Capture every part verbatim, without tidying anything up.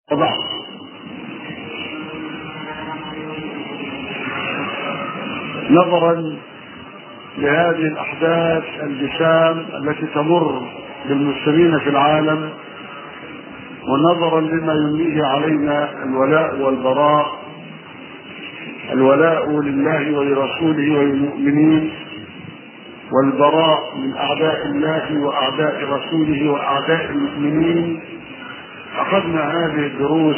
وبعد، نظرا لهذه الأحداث الجسام التي تمر بالمسلمين في العالم، ونظرا لما يمليه علينا الولاء والبراء، الولاء لله ولرسوله وللمؤمنين، والبراء من أعداء الله وأعداء رسوله وأعداء المؤمنين، أخذنا هذه الدروس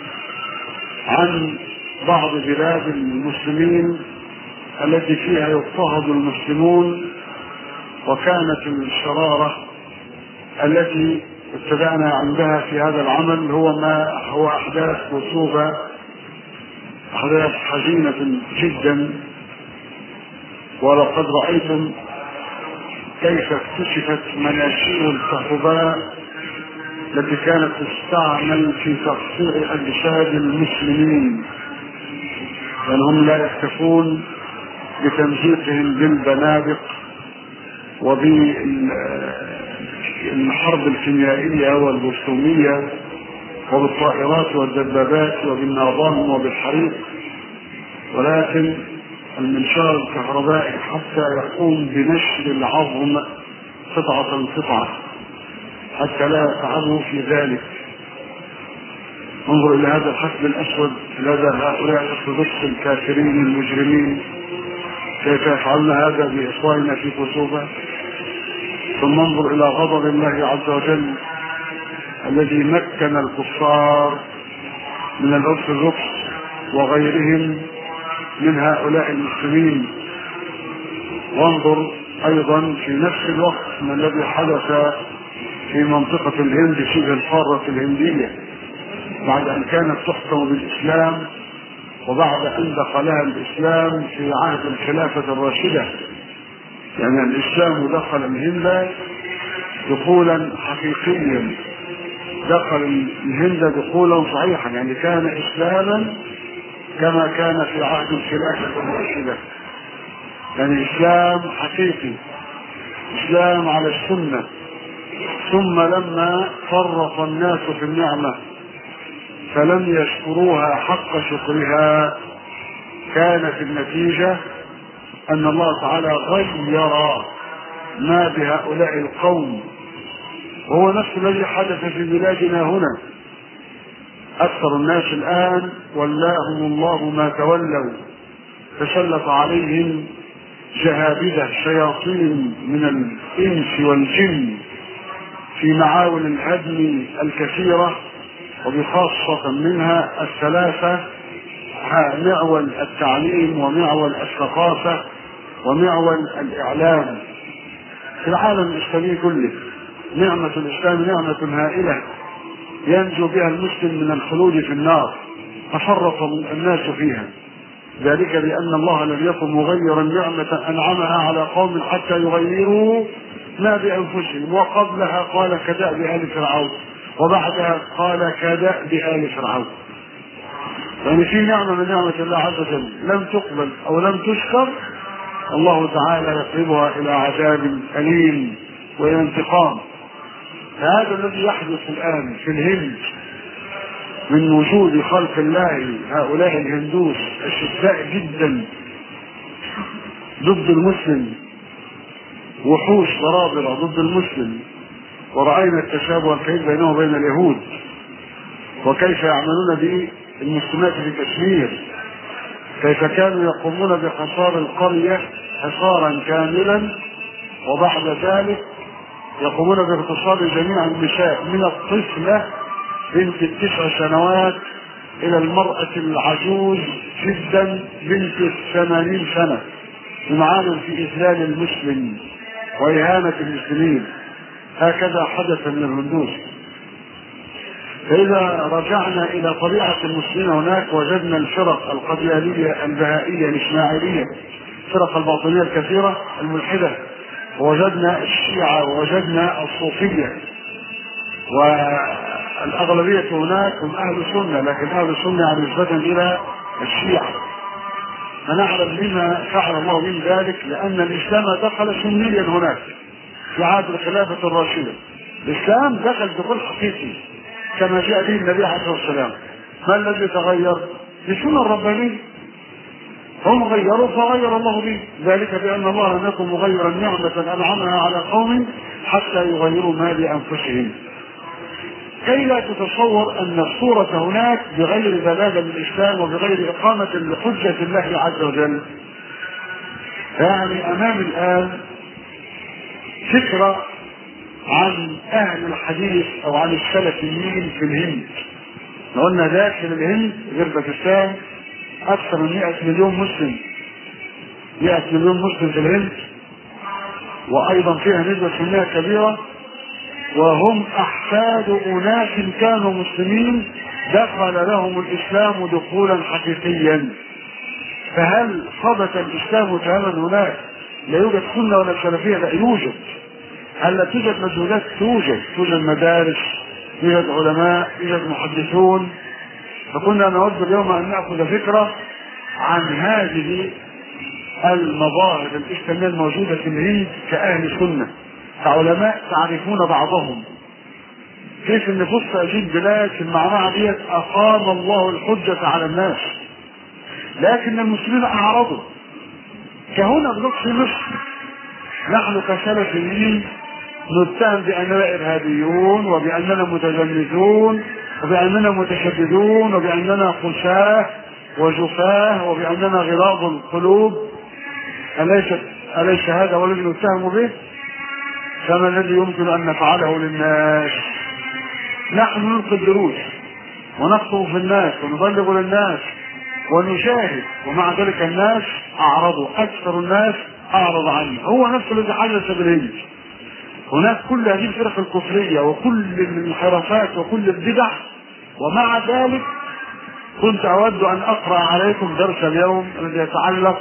عن بعض بلاد المسلمين التي فيها يضطهد المسلمون، وكانت الشرارة التي ابتدأنا عندها في هذا العمل هو ما هو أحداث وصوبة، أحداث حزينة جدا. ولقد رأيتم كيف اكتشفت مناشير الكهرباء التي كانت تستعمل في تقصير أجساد المسلمين، لأنهم لا يكتفون بتمزيقهم بالبنادق وبالحرب الكيميائية والرسومية وبالطائرات والدبابات وبالنظام وبالحريق، ولكن المنشار الكهربائي حتى يقوم بنشر العظم قطعة قطعة حتى لا يتعبوا في ذلك. انظر إلى هذا الحسب الأسود لدى هؤلاء الأرثوذكس الكافرين المجرمين، كيف يفعلون هذا بإخواننا في كتوبة. ثم انظر إلى غضب الله عز وجل الذي مكن الكفار من الأرثوذكس وغيرهم من هؤلاء المسلمين. وانظر أيضا في نفس الوقت ما الذي حدث في منطقة الهند شبه القارة الهندية بعد أن كانت تحكم بالإسلام، وبعد أن دخلها الإسلام في عهد الخلافة الراشدة. يعني الإسلام دخل الهند دخولا حقيقيا، دخل الهند دخولا صحيحا، يعني كان إسلاما كما كان في عهد الخلافة الراشدة، يعني إسلام حقيقي، إسلام على السنة. ثم لما فرط الناس في النعمة فلم يشكروها حق شكرها، كانت النتيجة أن الله تعالى غير ما بهؤلاء القوم، وهو نفس الذي حدث في بلادنا هنا. أكثر الناس الآن ولاهم الله ما تولوا، تسلط عليهم جهابذة شياطين من الإنس والجن في معاول الهدم الكثيرة، وبخاصة منها الثلاثة: معول التعليم ومعول الثقافة ومعول الإعلام في العالم الإسلامي كله. نعمة الإسلام نعمة هائلة ينجو بها المسلم من الخلود في النار، تفرط الناس فيها، ذلك بأن الله لم يكن مغيرا نعمة أنعمها على قوم حتى يغيروا ما بأنفسهم. وقبلها قال كدأب آل فرعون، وبعدها قال كدأب آل فرعون. يعني في نعمة من نعمة الله عز وجل لم تقبل أو لم تشكر، الله تعالى يقربها إلى عذاب أليم وإلى انتقام. فهذا الذي يحدث الآن في الهند من وجود خلق الله هؤلاء الهندوس الشداء جدا ضد المسلم، وحوش ضرابرة ضد المسلم. ورأينا التشابه الكبير بينه وبين اليهود، وكيف يعملون بالمسلمات في كشمير، كيف كانوا يقومون بحصار القرية حصارا كاملا، وبعد ذلك يقومون باغتصاب جميع النساء من الطفلة بنت التسع سنوات إلى المرأة العجوز جدا بنت الثمانين سنة، بمعان في إذلال المسلم وإهانة المسلمين. هكذا حدث من الهندوس. فإذا رجعنا إلى طبيعة المسلمين هناك وجدنا الفرق القديانية البهائية الإسماعيلية، الفرق الباطنية الكثيرة الملحدة، ووجدنا الشيعة ووجدنا الصوفية، والأغلبية هناك هم أهل السنة، لكن أهل السنة يعني نسبة إلى الشيعة. فنعلم لما فعل الله من ذلك، لأن الإسلام دخل سنيا هناك في عهد الخلافة الراشدة. الإسلام دخل دخول حقيقي، كما جاء به النبي عليه الصلاه والسلام. ما الذي تغير؟ بسنة الربانية. هم غيروا فغير الله به، ذلك بأن الله لم يكن مغيرا نعمة أنعمها على قوم حتى يغيروا ما لأنفسهم. كي لا تتصور أن الصورة هناك بغير بلاغة الإسلام وبغير إقامة لحجة الله عز وجل. يعني أمام الآن فكرة عن أهل الحديث أو عن السلفيين في الهند. قلنا داخل الهند غير باكستان أكثر من مئة مليون مسلم، مئة مليون مسلم في الهند، وأيضا فيها نسبة سنية كبيرة، وهم أحفاد أناس كانوا مسلمين دخل لهم الإسلام دخولا حقيقيا. فهل ثبت الإسلام تماما هناك لا يوجد سنة ولا سلفية؟ لا يوجد. هل لا توجد مجهودات؟ توجد، توجد مدارس، يوجد علماء، يوجد محدثون. فكنا نود اليوم أن نأخذ فكرة عن هذه المظاهر الإسلامية الموجودة في الهند كأهل سنة، كعلماء تعرفون بعضهم، كيف ان وسط هذه البلاد في المعركة ديت أقام الله الحجة على الناس، لكن المسلمين أعرضوا. كهنا بنقص في مصر نحن كسلفيين نتهم بأننا إرهابيون وبأننا متجمدون وبأننا متشددون وبأننا خشاة وجفاه وبأننا غلاظ القلوب. أليس أليس هذا هو الذي نتهم به؟ فما الذي يمكن أن نفعله للناس؟ نحن نلقي الدروس ونخطب في الناس ونبلغ للناس ونشاهد، ومع ذلك الناس أعرضوا، أكثر الناس أعرض عنه. هو نفس الذي حدث بالهند. هناك كل هذه الفرق الكفرية وكل الانحرافات وكل البدع، ومع ذلك كنت أود أن أقرأ عليكم درس اليوم الذي يتعلق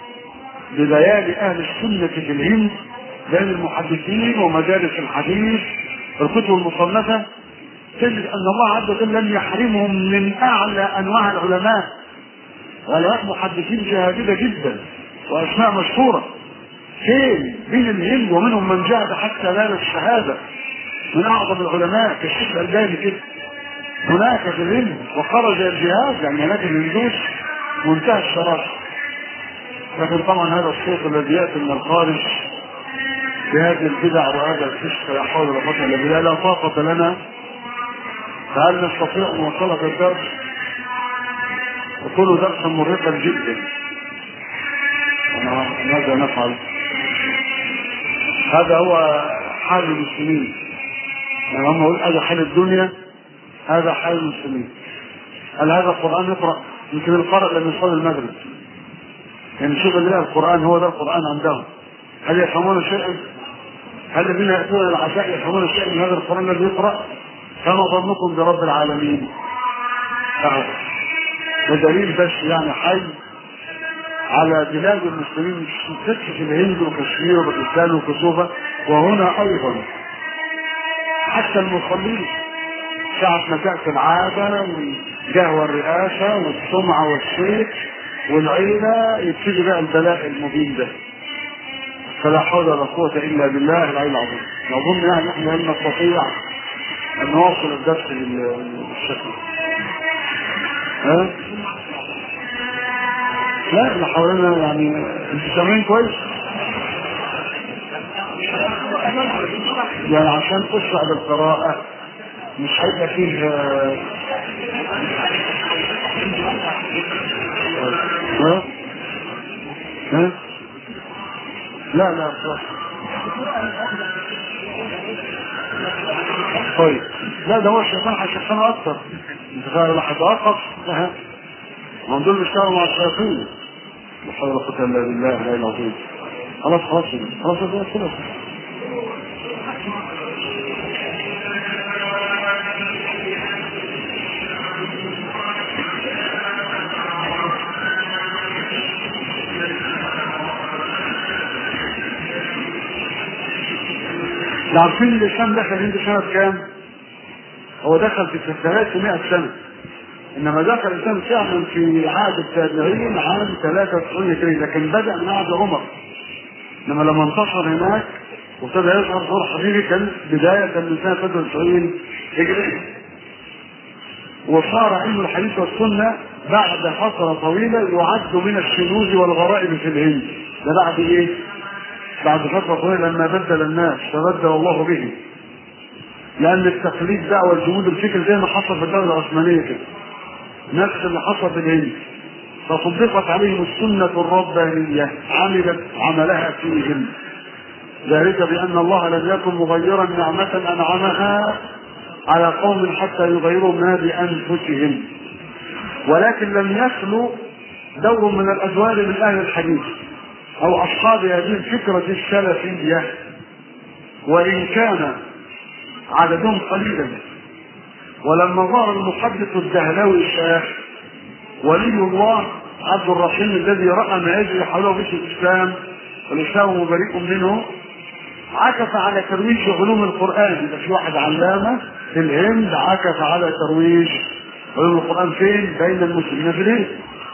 ببيان أهل السنة في الهند بين المحدثين ومدارس الحديث والكتب المصنفة. تجد أن الله عز وجل لم يحرمهم من أعلى أنواع العلماء، علماء محدثين جاهدة جدا وأسماء مشهورة فين بين الهند، ومنهم من جاهد حتى نال الشهادة من أعظم العلماء كالشيخ الألباني كده هناك في الهند، وخرج الجهاد يعني هناك الهندوس منتهى الشراسة. لكن طبعا هذا الصوت الذي يأتي من الخارج بهذه البدع وهذا الفسق لا حول ولا قوة الا بالله لا طاقة لنا. فهل نستطيع مواصلة الدرس؟ يكون درسا مرهقا جدا. ماذا نفعل؟ هذا هو حال المسلمين. يعني هم يقول هذا حال الدنيا، هذا حال المسلمين. هل هذا القرآن يقرأ؟ يمكن القارئ لم يصلي المغرب. يعني شوف الله القرآن هو ده القرآن عندهم. هل يفهمون شيئا؟ هل الذين يأتون العشاء يفهمون شيئا من هذا القرآن الذي يقرأ؟ كما ظنكم برب العالمين. ودليل بس يعني حي على بلاد المسلمين في الهند وكشمير وباكستان وكوسوفا، وهنا ايضا حتى المصلين ساعة ما تأتي العادة والجهوة الرئاسة والسمعة والصيت والعيلة يبتدي بقى البلاء المبين ده. فلا حول ولا قوة إلا بالله العلي العظيم. نظن يعني نحن لن نستطيع أن نواصل الدرس بالشكل. ها؟ لا احنا حاولنا يعني انتوا سامعين كويس؟ يعني عشان تشرح بالقراءة مش هيبقى فيه ها؟ ها؟ لا لا خلاص. طيب لا ده هو الشيطان هيشخصنا اكتر. انت فاهم اللي هيتوقف؟ ها؟ هم دول بيشتغلوا مع الشياطين. لا حول ولا قوة الا بالله العلي العظيم. خلاص خلاص خلاص خلاص خلاص. عارفين الإسلام دخل هند سنة كام؟ هو دخل في ثلاثمائة سنة، إنما دخل الإسلام فعلا في عهد التابعين عام ثلاثة وتسعين هجري، لكن بدأ من عهد عمر. إنما لما انتشر هناك وابتدى يظهر ظهور حقيقي كان بداية من سنة ثلاثة وتسعين هجري. وصار علم الحديث والسنة بعد فترة طويلة يعد من الشذوذ والغرائب في الهند. ده بعد ايه؟ بعد فترة طويلة لما بدل الناس فبدل الله به. لأن التقليد ده والجمود الفكر زي ما حصل في الدولة العثمانية كده، نفس اللي حصل في الهند، فطبقت عليهم السنة الربانية عملت عملها فيهم، ذلك بأن الله لم يكن مغيرا نعمة أنعمها على قوم حتى يغيروا ما بأنفسهم. ولكن لم يخلو دور من الأدوار من أهل الحديث أو أصحاب هذه الفكرة السلفية، وإن كان عددهم قليلا. ولما ظهر المحدث الدهلوي الشيخ ولي الله عبد الرحيم الذي رأى ما يجري حوله في الإسلام والإسلام بريء منه، عكف على ترويج علوم القرآن. يبقى في واحد علامة في الهند عكف على ترويج علوم القرآن فين؟ بين المسلمين في الهند.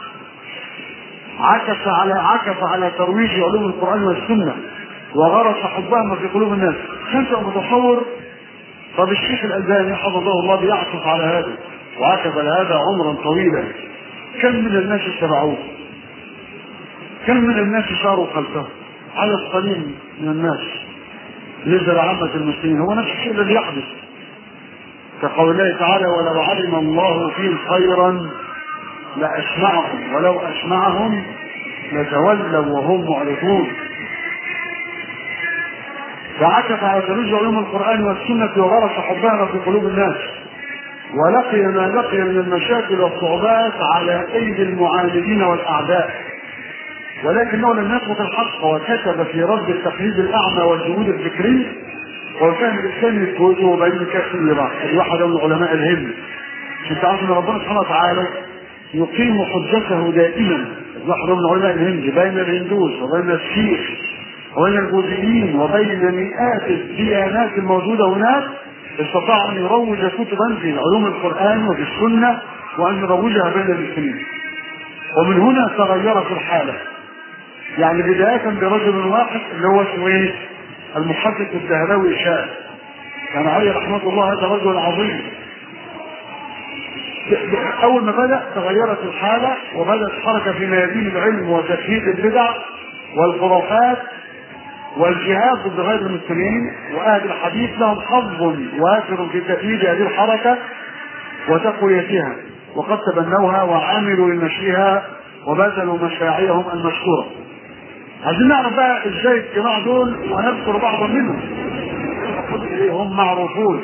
عكف على عكف على ترويج علوم القرآن والسنة وغرس حبهما في قلوب الناس. كنت متصور طب الشيخ الألباني حفظه الله بيعكف على هذا وعكف على هذا عمرا طويلا، كم من الناس اتبعوه؟ كم من الناس ساروا خلفه؟ عدد قليل من الناس نزل عامة المسلمين. هو نفس الشيء الذي يحدث كقول الله تعالى ولو علم الله فيهم خيرا لأسمعهم ولو أسمعهم لتولوا وهم معرضون. فعكف على ترويج علوم القرآن والسنة وغرس حبها في قلوب الناس، ولقي ما لقي من المشاكل والصعوبات على أيدي المعاندين والأعداء، ولكنه لم يترك الحق وكتب في رد التقليد الأعمى والجهود الفكري والفهم الإسلامي الكتب بين كثيرة. الواحد من علماء الهند عشان تعرف ان ربنا سبحانه وتعالى يقيم حجته دائما. الواحد من علماء الهند بين الهندوس وبين السيخ وبين البوذيين وبين مئات الديانات الموجودة هناك، استطاع أن يروج كتبا في علوم القرآن وفي السنة وأن يروجها بين المسلمين. ومن هنا تغيرت الحالة، يعني بداية برجل واحد اللي هو اسمه ايه؟ المحدث الدهلوي شاء، كان عليه رحمة الله هذا رجل عظيم. أول ما بدأ تغيرت الحالة وبدأت حركة في ميادين العلم وتكفير البدع والخرافات والجهاد ضد غير المسلمين، وأهل الحديث لهم حظ وافر في تأييد هذه الحركة وتقويتها، وقد تبنوها وعملوا لنشرها وبذلوا مشاعرهم المشكورة. عايزين نعرف بقى ازاي الجماعة دول ونذكر بعضا منهم هم معروفون.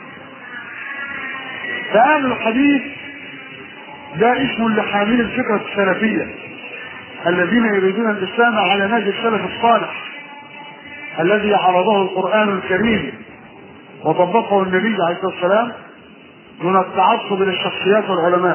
فأهل الحديث ده اسم لحامل الفكرة السلفية الذين يريدون الإسلام على نهج السلف الصالح الذي عرضه القرآن الكريم وطبقه النبي عليه الصلاة والسلام من التعصب للشخصيات والعلماء.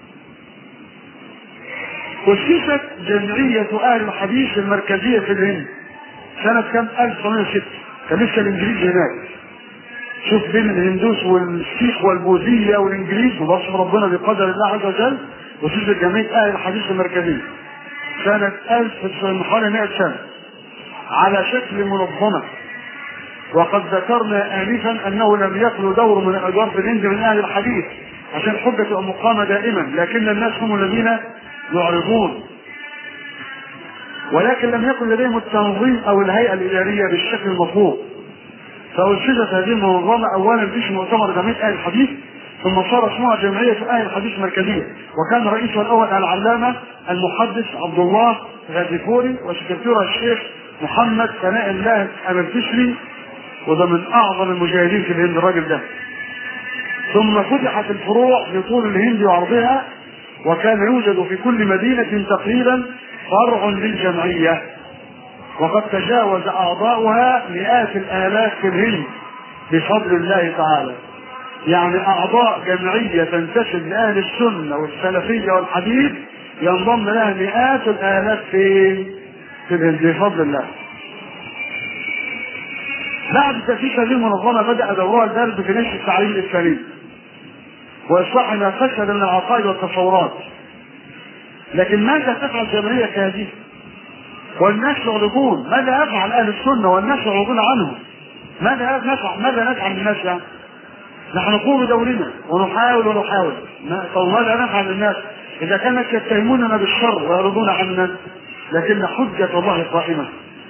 وأسست جمعية أهل الحديث المركزية في الهند سنة كم؟ ألف وتسعمائة وستة. كان لسه الإنجليز هناك. شوف بين الهندوس والسيخ والبوذية والإنجليز وبصف ربنا بقدر الله عز وجل. وأسست جمعية أهل الحديث المركزية سنة ألف حوالي مئة سنة على شكل منظمة. وقد ذكرنا آنفا أنه لم يخلو دور من الأدوار في الهند من أهل الحديث عشان حجة تبقى مقامة دائما، لكن الناس هم الذين يعرضون، ولكن لم يكن لديهم التنظيم أو الهيئة الإدارية بالشكل المطلوب. فأسست هذه المنظمة أولا باسم مؤتمر جمعية أهل الحديث، ثم صار اسمها جمعية أهل الحديث المركزية، وكان رئيسها الأول العلامة المحدث عبد الله غازيفوري، وسكرتيرها الشيخ محمد ثناء الله الفشري، وده من أعظم المجاهدين في الهند الراجل ده. ثم فتحت الفروع لطول الهند وعرضها، وكان يوجد في كل مدينة تقريبا فرع للجمعية، وقد تجاوز أعضاؤها مئات الآلاف في الهند بفضل الله تعالى. يعني أعضاء جمعية تنتسب لأهل السنة والسلفية والحديث ينضم لها مئات الآلاف في في الهند بفضل الله. بعد تأسيس هذه المنظمة بدأ دورها البارد في نشر التعليم الإسلامي وإصلاح ما فسد من العقائد والتصورات. لكن ماذا تفعل جمعية كهذه والناس يغلبون؟ ماذا يفعل أهل السنة والناس يغلبون عنهم؟ ماذا نفعل ماذا نفعل للناس يعني؟ نحن نقوم بدورنا ونحاول ونحاول. طب ماذا نفعل للناس اذا كانت يتهموننا بالشر ويعرضون عنا، لكن حجة الله قائمة.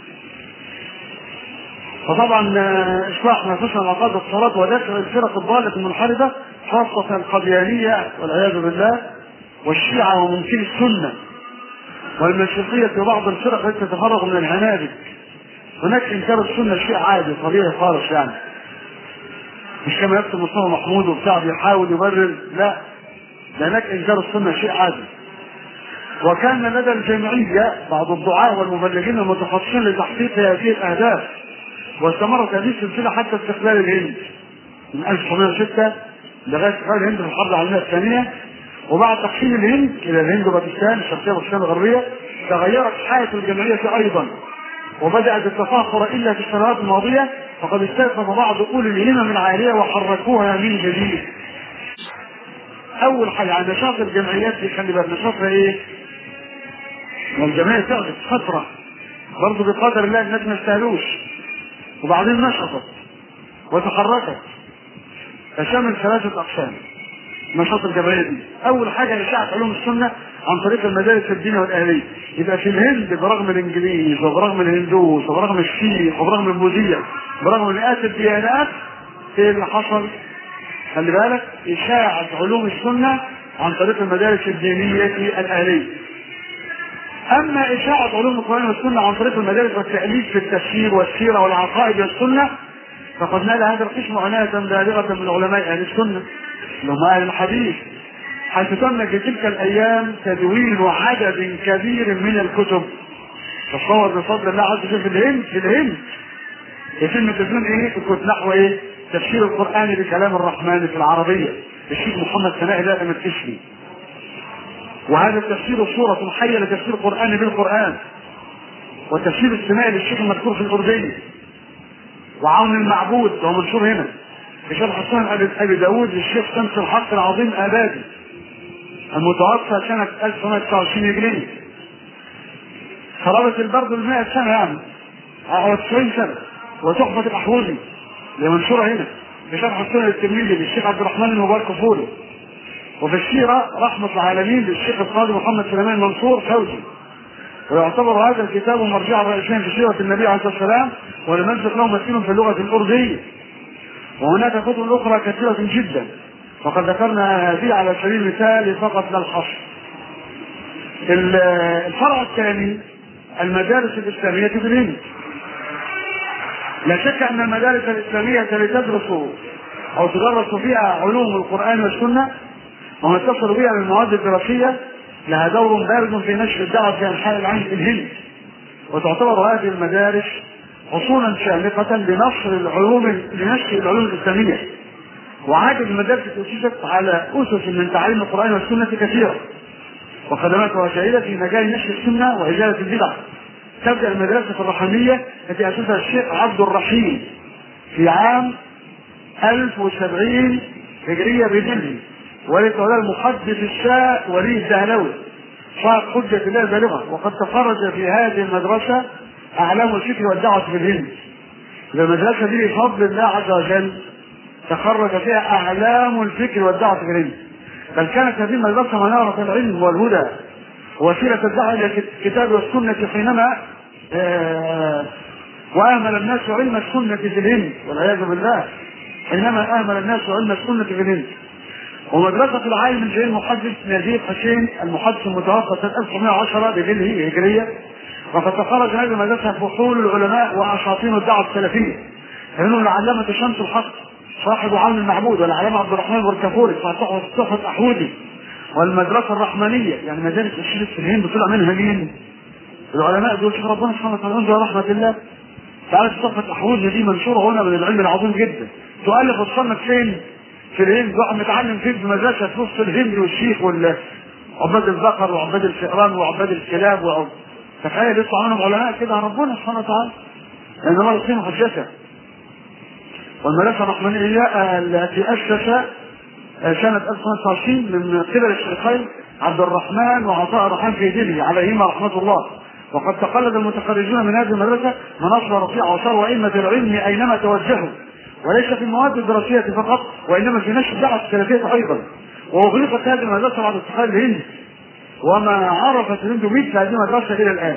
فطبعا اصلاح ما فسد عقائد الصلاة ودفع الفرق الضالة المنحرفة، خاصة القديانية والعياذ بالله والشيعة ومنكر السنة والمشيخية في بعض الفرق التي تتفرغ من الهنادك. هناك انكار السنة شيء عادي طبيعي خالص، يعني مش كما يكتب مصطفى محمود وبتاع بيحاول يبرر، لا، ده هناك انكار السنة شيء عادي. وكان لدى الجمعية بعض الدعاة والمبلغين المتخصصين لتحقيق هذه الأهداف، واستمرت هذه السلسلة حتى استقلال الهند من ألف وتسعمائة وستة لغاية استقلال الهند في الحرب العالمية الثانية. وبعد تقسيم الهند إلى الهند وباكستان الشرقية وباكستان الغربية تغيرت حالة الجمعية أيضا، وبدأت التفاخر إلا في السنوات الماضية، فقد استيقظ بعض أولي الهمم العالية وحركوها من جديد. أول حاجة عن نشاط الجمعيات دي، خلي بالك نشاطها إيه؟ والجمعية تعرف فترة برضه بقدر الله الناس ما يستاهلوش، وبعدين نشطت وتحركت، فشمل ثلاثة أقسام نشاط الجمعية دي. أول حاجة إشاعة علوم السنة عن طريق المدارس الدينية والأهلية. يبقى في الهند برغم الإنجليز وبرغم الهندوس وبرغم الشيخ وبرغم البوذية برغم مئات الديانات، إيه اللي حصل؟ خلي بالك، إشاعة علوم السنة عن طريق المدارس الدينية الأهلية. أما إشاعة علوم القرآن والسنة عن طريق المدارس والتأليف في التفسير والسيرة والعقائد والسنة، فقد نال هذا القسم عناية بالغة من علماء أهل السنة اللي هم أهل الحديث، حيث تم في تلك الأيام تدوين عدد كبير من الكتب. تصور بفضل الله عز وجل في الهند في الهند يتم تدوين إيه؟ الكتب نحو إيه؟ تفسير القرآن بكلام الرحمن في العربية الشيخ محمد سناء دائم التشري، وهذا التفسير صورة حية لتفسير القرآن بالقرآن، وتفسير السناء للشيخ المذكور في الأردية، وعون المعبود وهو منشور هنا في شرح السنن أبي داود للشيخ شمس الحق العظيم آبادي المتوفى سنة ألف وتسعمائة وتسعة وعشرين هجرية، خرابة البرد المائة سنة يعني أو تسعين سنة، وتحفة الأحوذي لمنشورة هنا في شرح السنن الترمذي للشيخ عبد الرحمن المبارك فوري، وفي السيرة رحمة العالمين للشيخ القاضي محمد سليمان منصور فوزي. ويعتبر هذا الكتاب مرجعا رئيسيا في سيرة النبي عليه الصلاة والسلام، ولمسك له مثيل في اللغة الأردية. وهناك كتب أخرى كثيرة جدا، وقد ذكرنا هذه على سبيل المثال فقط لا الحصر. الفرع الثاني المدارس الإسلامية في الهند. لا شك أن المدارس الإسلامية التي تدرس أو تدرس فيها علوم القرآن والسنة وما يتصل بها من المواد الدراسية لها دور بارز في نشر الدعوة في أنحاء العالم في الهند، وتعتبر هذه المدارس حصولا شامخة لنشر العلوم لنشر العلوم الإسلامية. وعدد المدارس أسست على أسس من تعليم القرآن والسنة كثيرة، وخدماتها جيدة في مجال نشر السنة وإزالة البدع. تبدأ المدرسة الرحمية التي أسسها الشيخ عبد الرحيم في عام ألف وسبعين هجرية بدلهي، ولتولى المحدث الشاء ولي الدهلوي صاحب حجة الله البالغة. وقد تخرج في هذه المدرسة أعلام الفكر والدعوة في الهند. المدرسة دي بفضل الله عز وجل تخرج فيها أعلام الفكر والدعوة في الهند، بل كانت هذه المدرسة منارة العلم والهدى ووسيلة الدعوة إلى الكتاب والسنة، حينما آه وأهمل الناس علم السنة في الهند والعياذ بالله، حينما أهمل الناس علم السنة في الهند. ومدرسة العالم الجليل المحدث نزيف حسين المحدث المتوفى سنة ألف وتسعمائة وعشرة بدلهي هجرية، وقد تخرج هذه المدرسة فصول العلماء وأساطين الدعوة السلفية، منهم العلامة شمس الحق صاحب عون المعبود، والعلامة عبد الرحمن البركافوري صاحب تحفة أحوذي، والمدرسة الرحمانية يعني مدارس الشيخ في الهند طلع منها مين؟ العلماء دول شوف ربنا سبحانه وتعالى عنده رحمة الله. تعرف تحفة أحوذي دي منشورة هنا من العلم العظيم جدا، تؤلف وتصنف فين؟ في الهند. واحد متعلم فين؟ في مدرسة في وسط الهند والشيخ وعباد البقر وعباد الفئران وعباد الكلاب وعب... تخيل يطلع منهم علماء كده عن ربنا سبحانه وتعالى، لأن الله يقيم حجته. والمدرسة الرحمانية التي أسس سنة ألف وتسعمائة وتسعة وعشرين من قبل الشيخين عبد الرحمن وعطاء الرحمن في دلهي عليهما رحمة الله. وقد تقلد المتخرجون من هذه المدرسة مناصب رفيعة وصاروا أئمة العلم أينما توجهوا، وليس في المواد الدراسية فقط، وإنما في نشر الدعوة السلفية أيضا. وأغلقت هذه المدرسة بعد استقلال الهند، وما عرفت الهند مثل هذه المدرسة إلى الآن.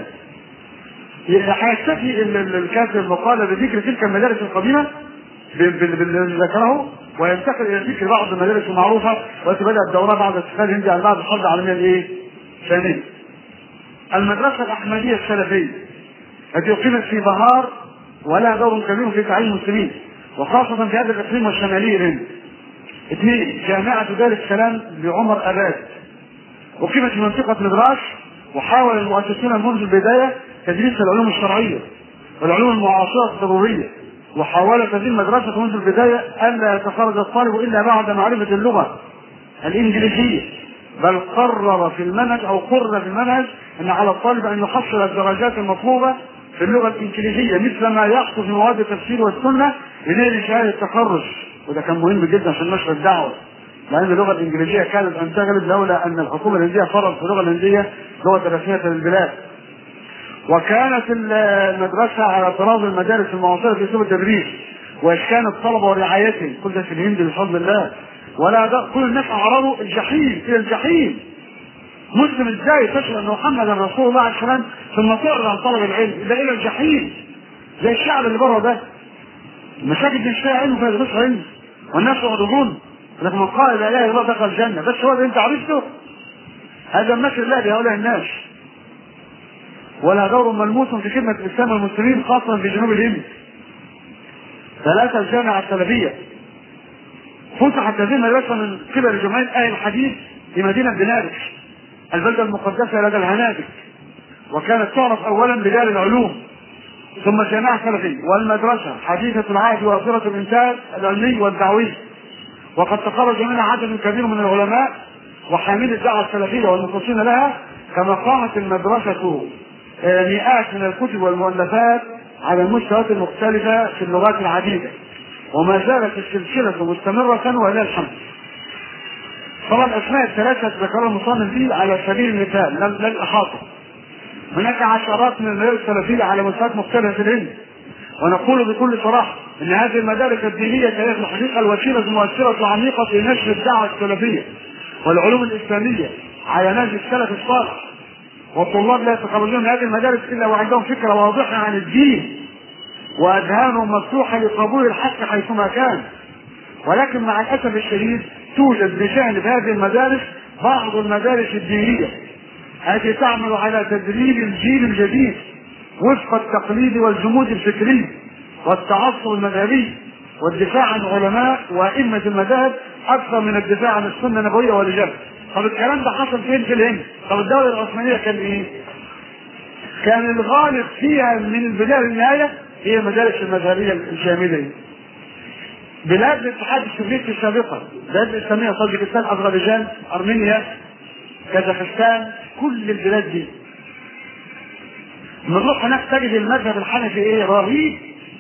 هيكتفي الكاتب المقالة بذكر تلك المدارس القديمة باللي ذكره، وينتقل إلى ذكر بعض المدارس المعروفة والتي بدأت دورها بعد استقلال الهند عن بعد الحرب العالمية الإيه؟ الثانية. المدرسة الأحمدية السلفية التي أقيمت في بهار ولها دور كبير في تعليم المسلمين وخاصة في هذا الإقليم والشمالي الهند. اثنين، جامعة دار السلام لعمر أباد أقيمت في منطقة مدراس، وحاول المؤسسون منذ البداية تدريس العلوم الشرعية والعلوم المعاصرة الضرورية، وحاولت هذه المدرسة منذ البداية ألا يتخرج الطالب إلا بعد معرفة اللغة الإنجليزية، بل قرر في المنهج أو قرر في المنهج أن على الطالب أن يحصل الدرجات المطلوبة في اللغة الإنجليزية مثل ما يحصل في مواد التفسير والسنة لنيل شهادة التخرج. وده كان مهم جدا في نشر الدعوة، لأن اللغة الإنجليزية كانت أن تغلب لولا أن الحكومة الهندية فرضت اللغة الهندية لغة رسمية للبلاد. وكانت المدرسة على طراز المدارس المعاصرة في أسلوب التدريس وإسكان الطلبة ورعايتهم، كل ده في الهند بفضل الله. ولا ده كل الناس أعرضوا الجحيم إلى الجحيم. مسلم ازاي تشعر أن محمد رسول الله عليه السلام ثم تعرض عن طلب العلم ده إلى الجحيم، زي الشعب اللي بره ده. المساجد مش فيها علم، فيها دروس علم والناس يعرضون، لكن من قال لا اله الا الله دخل الجنه. بس هو ده انت عرفته؟ هذا مثل الله لهؤلاء الناس. ولا دور ملموس في خدمه الاسلام والمسلمين خاصه في جنوب الهند. ثلاثه، الجامعه السلفيه فتحت هذه المدرسه من قبل جمعيه اهل الحديث في مدينه بنارس البلده المقدسه لدى الهنادك، وكانت تعرف اولا بدار العلوم ثم جامعه سلفيه. والمدرسه حديثه العهد واخره الانتاج العلمي والدعوي، وقد تخرج منها عدد كبير من العلماء وحاملي الدعوة السلفية والمخلصين لها، كما قامت المدرسة مئات من الكتب والمؤلفات على المستويات المختلفة في اللغات العديدة، وما زالت السلسلة مستمرة ولله الحمد. طبعا الأسماء الثلاثة ذكرها المصنف دي على سبيل المثال لا الإحاطة. هناك عشرات من المدارس السلفية على مستويات مختلفة في الهند، ونقول بكل صراحة ان هذه المدارس الدينية كانت الحقيقة الوسيلة المؤثرة العميقة في نشر الدعوة السلفية والعلوم الإسلامية على نهج السلف الصالح. والطلاب لا يتخرجون من هذه المدارس إلا وعندهم فكرة واضحة عن الدين وأذهانهم مفتوحة لقبول الحق حيثما كان. ولكن مع الأسف الشديد توجد بجانب هذه المدارس بعض المدارس الدينية التي تعمل على تدريب الجيل الجديد وفق التقليد والجمود الفكري والتعصب المذهبي والدفاع عن علماء وأئمة المذاهب أكثر من الدفاع عن السنة النبوية والرجال. طب الكلام ده حصل فين في الهند؟ طب الدولة العثمانية كان إيه؟ كان الغالب فيها من البداية للنهاية هي المدارس المذهبية الشاملة. بلاد الاتحاد السوفيتي السابقة، بلاد الإسلامية، طاجكستان، أذربيجان، أرمينيا، كازاخستان، كل البلاد دي نروح هناك تجد المذهب الحنفي ايه؟ رهيب.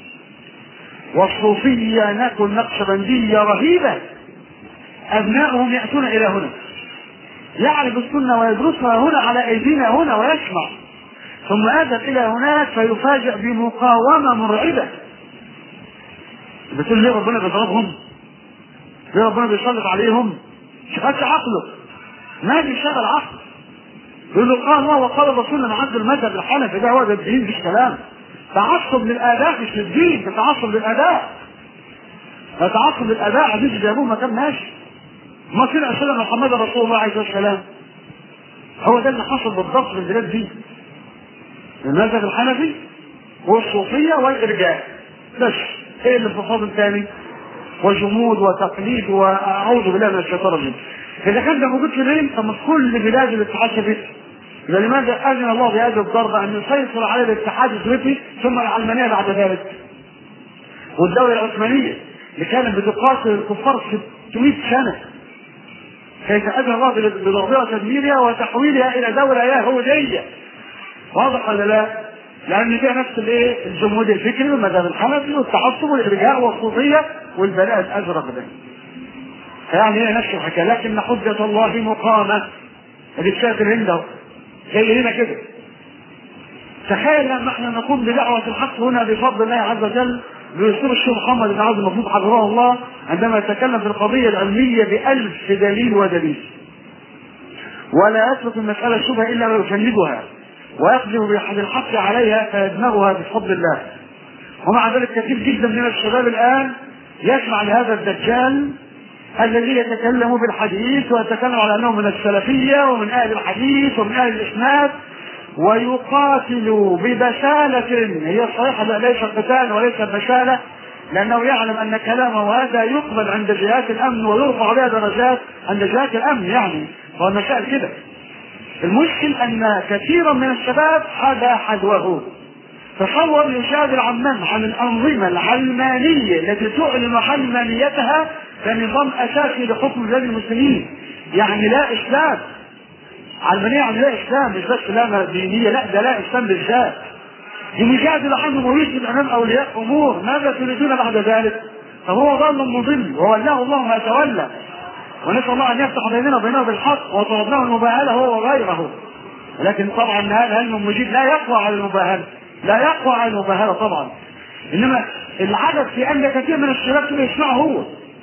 والصوفية هناك والنقشبندية رهيبة. أبنائهم يأتون إلى هنا يعرف السنة ويدرسها هنا على أيدينا هنا ويسمع، ثم يذهب إلى هناك فيفاجأ بمقاومة مرعبة. بتقول ليه ربنا بيضربهم؟ ليه ربنا بيسلط عليهم؟ شغلش عقله، ما بيشغل عقله. يقول له قال الله وقال الرسول من عند المذهب الحنفي ده هو ده الدين، مش كلام. تعصب للآداء مش للدين، ده تعصب للآداء. ده تعصب للآداء عايزين يجيبوه مكان ماشي. ما كده أسئلة محمد رسول الله عليه السلام. هو ده اللي حصل بالضبط في البلاد دي. المذهب الحنفي والصوفية والإرجاء بس. ايه اللي في فاضل تاني؟ وجمود وتقليد واعوذ بالله من الشيطان الرجيم. اذا كان ده موجود في الهند فمن كل بلاد الاتحاد السوفيتي، لماذا اذن الله بهذه الضربه ان يسيطر على الاتحاد السوفيتي ثم العلمانيه بعد ذلك؟ والدوله العثمانيه اللي كانت بتقاتل الكفار ستمائة سنه، كيف اذن الله بضربها وتدميرها وتحويلها الى دوله يهوديه؟ واضح ولا لا؟ لان فيها نفس الايه؟ الجمود الفكري والمذهب الحنفي والتعصب والارجاء والصوفيه والبلاء الازرق ده. يعني هي نفس الحكايه، لكن حجه الله مقامه. ادي شايف الهند زي هنا كده. تخيل لما احنا نقوم بدعوه الحق هنا بفضل الله عز وجل بأسلوب الشيخ محمد بن عبد المفروض حفظه الله عندما يتكلم في القضية العلمية بألف دليل ودليل، ولا يترك المسألة شبهة إلا ويجندها ويقذف بأحد الحق عليها فيدمغها بفضل الله. ومع ذلك كثير جدا من الشباب الآن يسمع لهذا الدجال الذي يتكلم بالحديث ويتكلم على أنه من السلفية ومن أهل الحديث ومن أهل الإسناد، ويقاتل ببسالة هي صحيحة ليس قتال وليس بسالة، لأنه يعلم أن كلامه هذا يقبل عند جهات الأمن ويرفع بها درجات عند جهات الأمن، يعني هو المسائل كده. المشكل أن كثيرا من الشباب حدا حذوه، تصور يشاهد العمان عن الأنظمة العلمانية التي تعلن علمانيتها كنظام أساسي لحكم بلاد المسلمين، يعني لا إسلام. علمانية يعني لا إسلام، مش بس لا دينية، لا ده لا إسلام بالذات. يجادل عنه ويجب أمام أولياء أمور، ماذا تريدون بعد ذلك؟ فهو ضال مضل وولاه الله ما تولى، ونسأل الله أن يفتح بيننا وبينه بالحق وطردناه المباهلة هو وغيره. لكن طبعا هذا علم مجيد لا يقوى على المباهلة، لا يقوى على المباهلة طبعا. إنما العدد في أن كثير من الشباب كده يسمعه هو.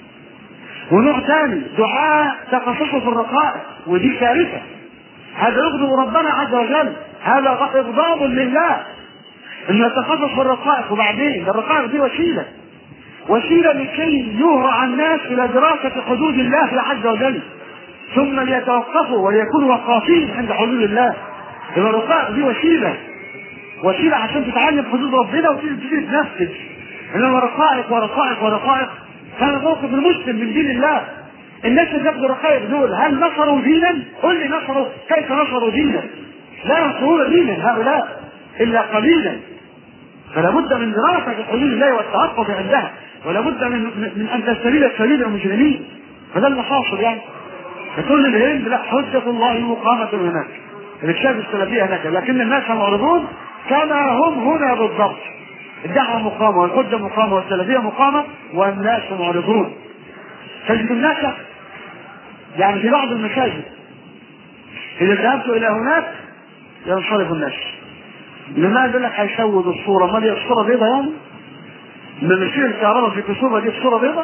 ونوع ثاني دعاء تخصصه في الرقائق، ودي كارثة. هذا يغضب ربنا عز وجل، هذا إغضاب لله إنه يتخصص في الرقائق. وبعدين الرقائق دي وسيلة وسيلة لكي يهرع الناس إلى دراسة حدود الله عز وجل، ثم ليتوقفوا وليكونوا وقافين عند حدود الله. إذا الرقائق دي وسيلة وسيلة عشان تتعلم حدود ربنا وتبتدي تنفذ. إنما رقائق ورقائق ورقائق كان موقف المسلم من دين الله. الناس اللي ياخدوا الرقائق دول هل نصروا دينا؟ قل لي نصروا، كيف نصروا دينا؟ لا ينصرون دينا هؤلاء إلا قليلا. فلا بد من دراسة حدود الله والتوقف عندها، ولا بد من, من أن تستبيل سبيل المجرمين. فده اللي حاصل يعني. فكل الهند لا حجة الله مقامة هناك، الإكشاف السلفية هناك، لكن الناس معرضون كما هم هنا بالضبط. الدعوة مقامة والحجة مقامة والسلفية مقامة والناس معرضون. تجد الناس يعني في بعض المساجد إذا ذهبت إلى هناك ينصرف الناس. لماذا لك هيسود الصورة؟ ما دي الصورة بيضة يعني؟ من يشيل الكهرباء في كسوفة دي الصورة بيضة؟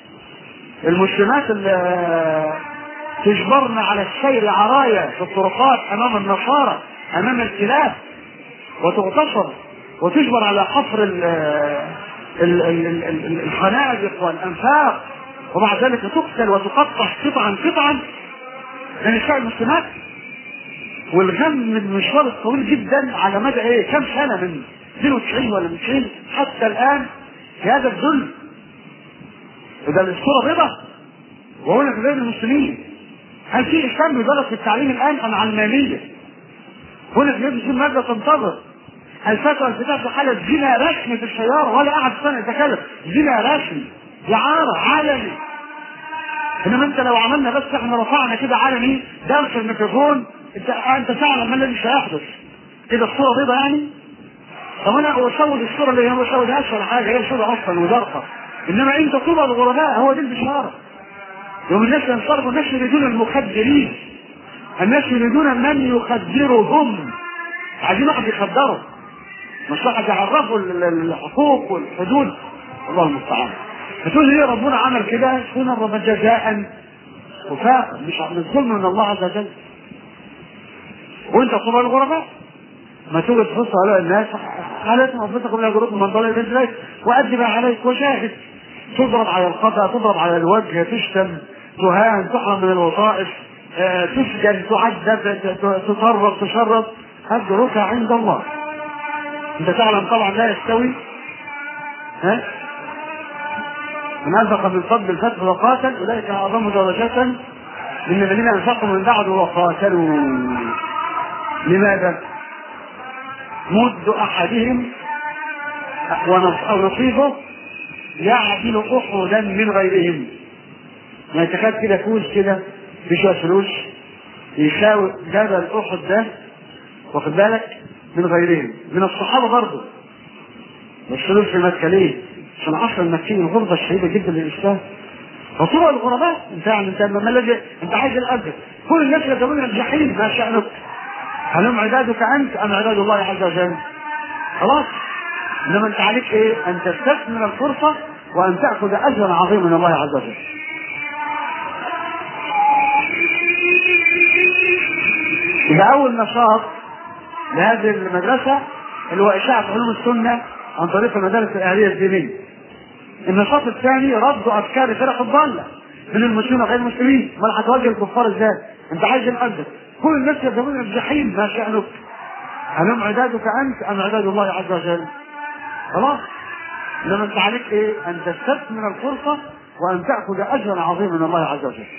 المسلمات اللي تجبرنا على السير عرايا في الطرقات أمام النصارى أمام الكلاب، وتغتصب وتجبر على حفر الخنادق والأنفاق، وبعد ذلك تقتل وتقطع قطعا قطعا من نساء المسلمات. والغم من المشوار الطويل جدا على مدى ايه كم سنة، من اثنين وتسعين ولا تسعين حتى الآن في هذا الذل. وده الصورة بيضة وهنا في بلاد المسلمين. هل في إسلام بيدرس في التعليم الآن أم علمانية؟ هنا في بلاد المسلمين ماذا تنتظر؟ الفتوى الفتاة في حالة زنا رسمي في السيارة ولا أحد سنة يتكلم، زنا رسمي دعارة عالمي. إنما أنت لو عملنا بس احنا رفعنا كده عالمي درس الميكروفون، انت انت تعلم ما الذي سيحدث. كده الصورة بيضة يعني. طب انا اسود الصورة اللي هي ما اسودهاش ولا حاجة، هي صورة اصلا وزرقاء. انما انت طوبى الغرباء هو دي البشارة. يوم الناس ينصرفوا، الناس يريدون المخدرين، الناس يريدون من يخدرهم، عايزين واحد يخدرهم، مش واحد يعرفوا الحقوق والحدود. الله المستعان. فتقول لي ربنا عمل كده سنة رب جزاء وفاء، مش من الظلم من الله عز وجل. وانت طبعا الغرباء ما توجد فرصة على الناس حالتهم وفتكم لا جروب من ضلال بذلك وأدب عليك وشاهد. تضرب على الخطأ، تضرب على الوجه، تشتم، تهان، تحرم من الوظائف، اه، تسجن، تعذب، تطرب، تشرب. أجرك عند الله. انت تعلم طبعا لا يستوي ها من أنفق من فضل الفتح وقاتل أولئك أعظم درجة من الذين أنفقوا من بعد وقاتلوا. لماذا؟ مد أحدهم أو نصيبه يعدل أحدا من غيرهم. ما يتخيل كده فوز كده بشوية فلوس يساوي جبل أحد ده، واخد بالك، من غيرهم من الصحابة برضه. والفلوس في مكة ليه؟ عشان عصر المكين غربة شديدة جدا للإسلام. فطول الغرباء انت يعني انت ما الذي انت عايز الأجر. كل الناس يدعون الجحيم، ما شأنك؟ هل هم عبادك أنت أم عباد الله عز وجل؟ خلاص انما انت عليك ايه؟ ان تستثمر الفرصه وان تاخذ اجرا عظيما من الله عز وجل. يبقى اول نشاط لهذه المدرسه اللي هو اشاعه علوم السنه عن طريق المدارس الاهليه الدينيه. النشاط الثاني رد افكار فرق الضاله من المسلمين وغير المسلمين. ما هتواجه الكفار ازاي؟ انت عايز القدر كل الناس يذهبون الجحيم، ما شأنك؟ ألم عبادك أنت أم عباد الله عز وجل؟ خلاص؟ لما أنت عليك إيه؟ أن تستثمر الفرصة وأن تأخذ أجرا عظيما من الله عز وجل.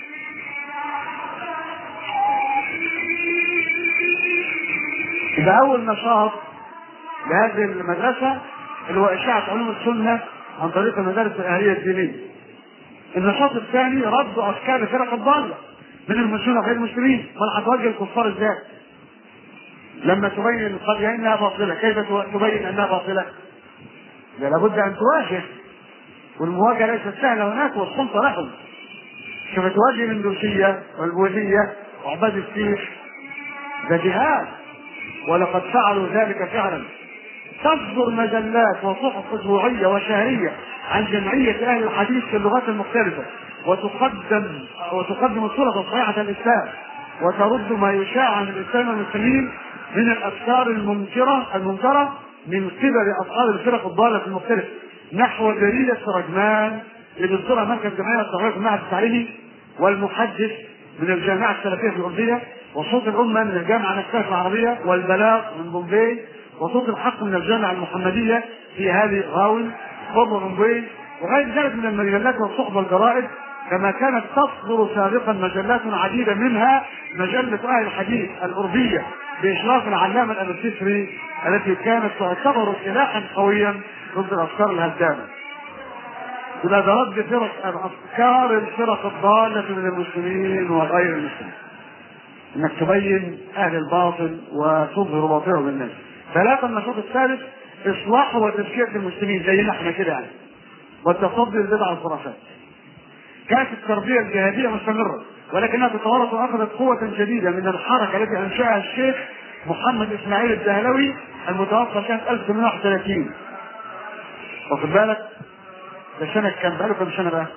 إذا أول نشاط لهذه المدرسة اللي هو إشاعة علوم السنة عن طريق المدارس الأهلية الدينية. النشاط الثاني رد أفكار فرق الضالة من المسلمين وغير المسلمين. ما هتواجه الكفار ازاي؟ لما تبين القضية انها باطلة، كيف تبين انها باطلة؟ لابد ان تواجه، والمواجهة ليست سهلة هناك والسلطة لهم. كيف تواجه الهندوسية والبوذية وعباد السيخ؟ ده جهاد، ولقد فعلوا ذلك فعلا. تصدر مجلات وصحف اسبوعية وشهرية عن جمعية اهل الحديث في اللغات المختلفة، وتقدم وتقدم الصورة الصحيحة الاسلام، وترد ما يشاع عن الاسلام والمسلمين من الافكار المنكرة المنكرة من قبل اصحاب الفرق الضالة المختلفة، نحو جريدة رجمان اللي بتصدرها مركز جمعية الصحيحة في المعهد التعليمي، والمحدث من الجامعة السلفية في الأردية، وصوت الأمة من الجامعة نفسها العربية، والبلاغ من بومبي، وصوت الحق من الجامعة المحمدية في هذه غاون قرب بومبي، وغير ذلك من المجلات والصحف والجرائد، كما كانت تصدر سابقا مجلات عديدة منها مجلة أهل الحديث الأوروبية بإشراف العلامة الأنوسيفري التي كانت تعتبر سلاحا قويا ضد الأفكار الهدامة. يبقى ده رد فرق أفكار الفرق الضالة من المسلمين وغير المسلمين، انك تبين اهل الباطل وتظهر باطله بالناس. ثلاثة النشاط الثالث اصلاح وتزكية المسلمين زينا احنا كده يعني، والتصدي للبدع والخرافات. كانت التربية الجهادية مستمرة، ولكنها تطورت واخذت قوة جديدة من الحركة التي انشأها الشيخ محمد اسماعيل الدهلوي المتوفى سنة ألف وثمانمائة وواحد وثلاثين. واخد بالك؟ ده سنة كام؟ بقاله كام سنة بقى؟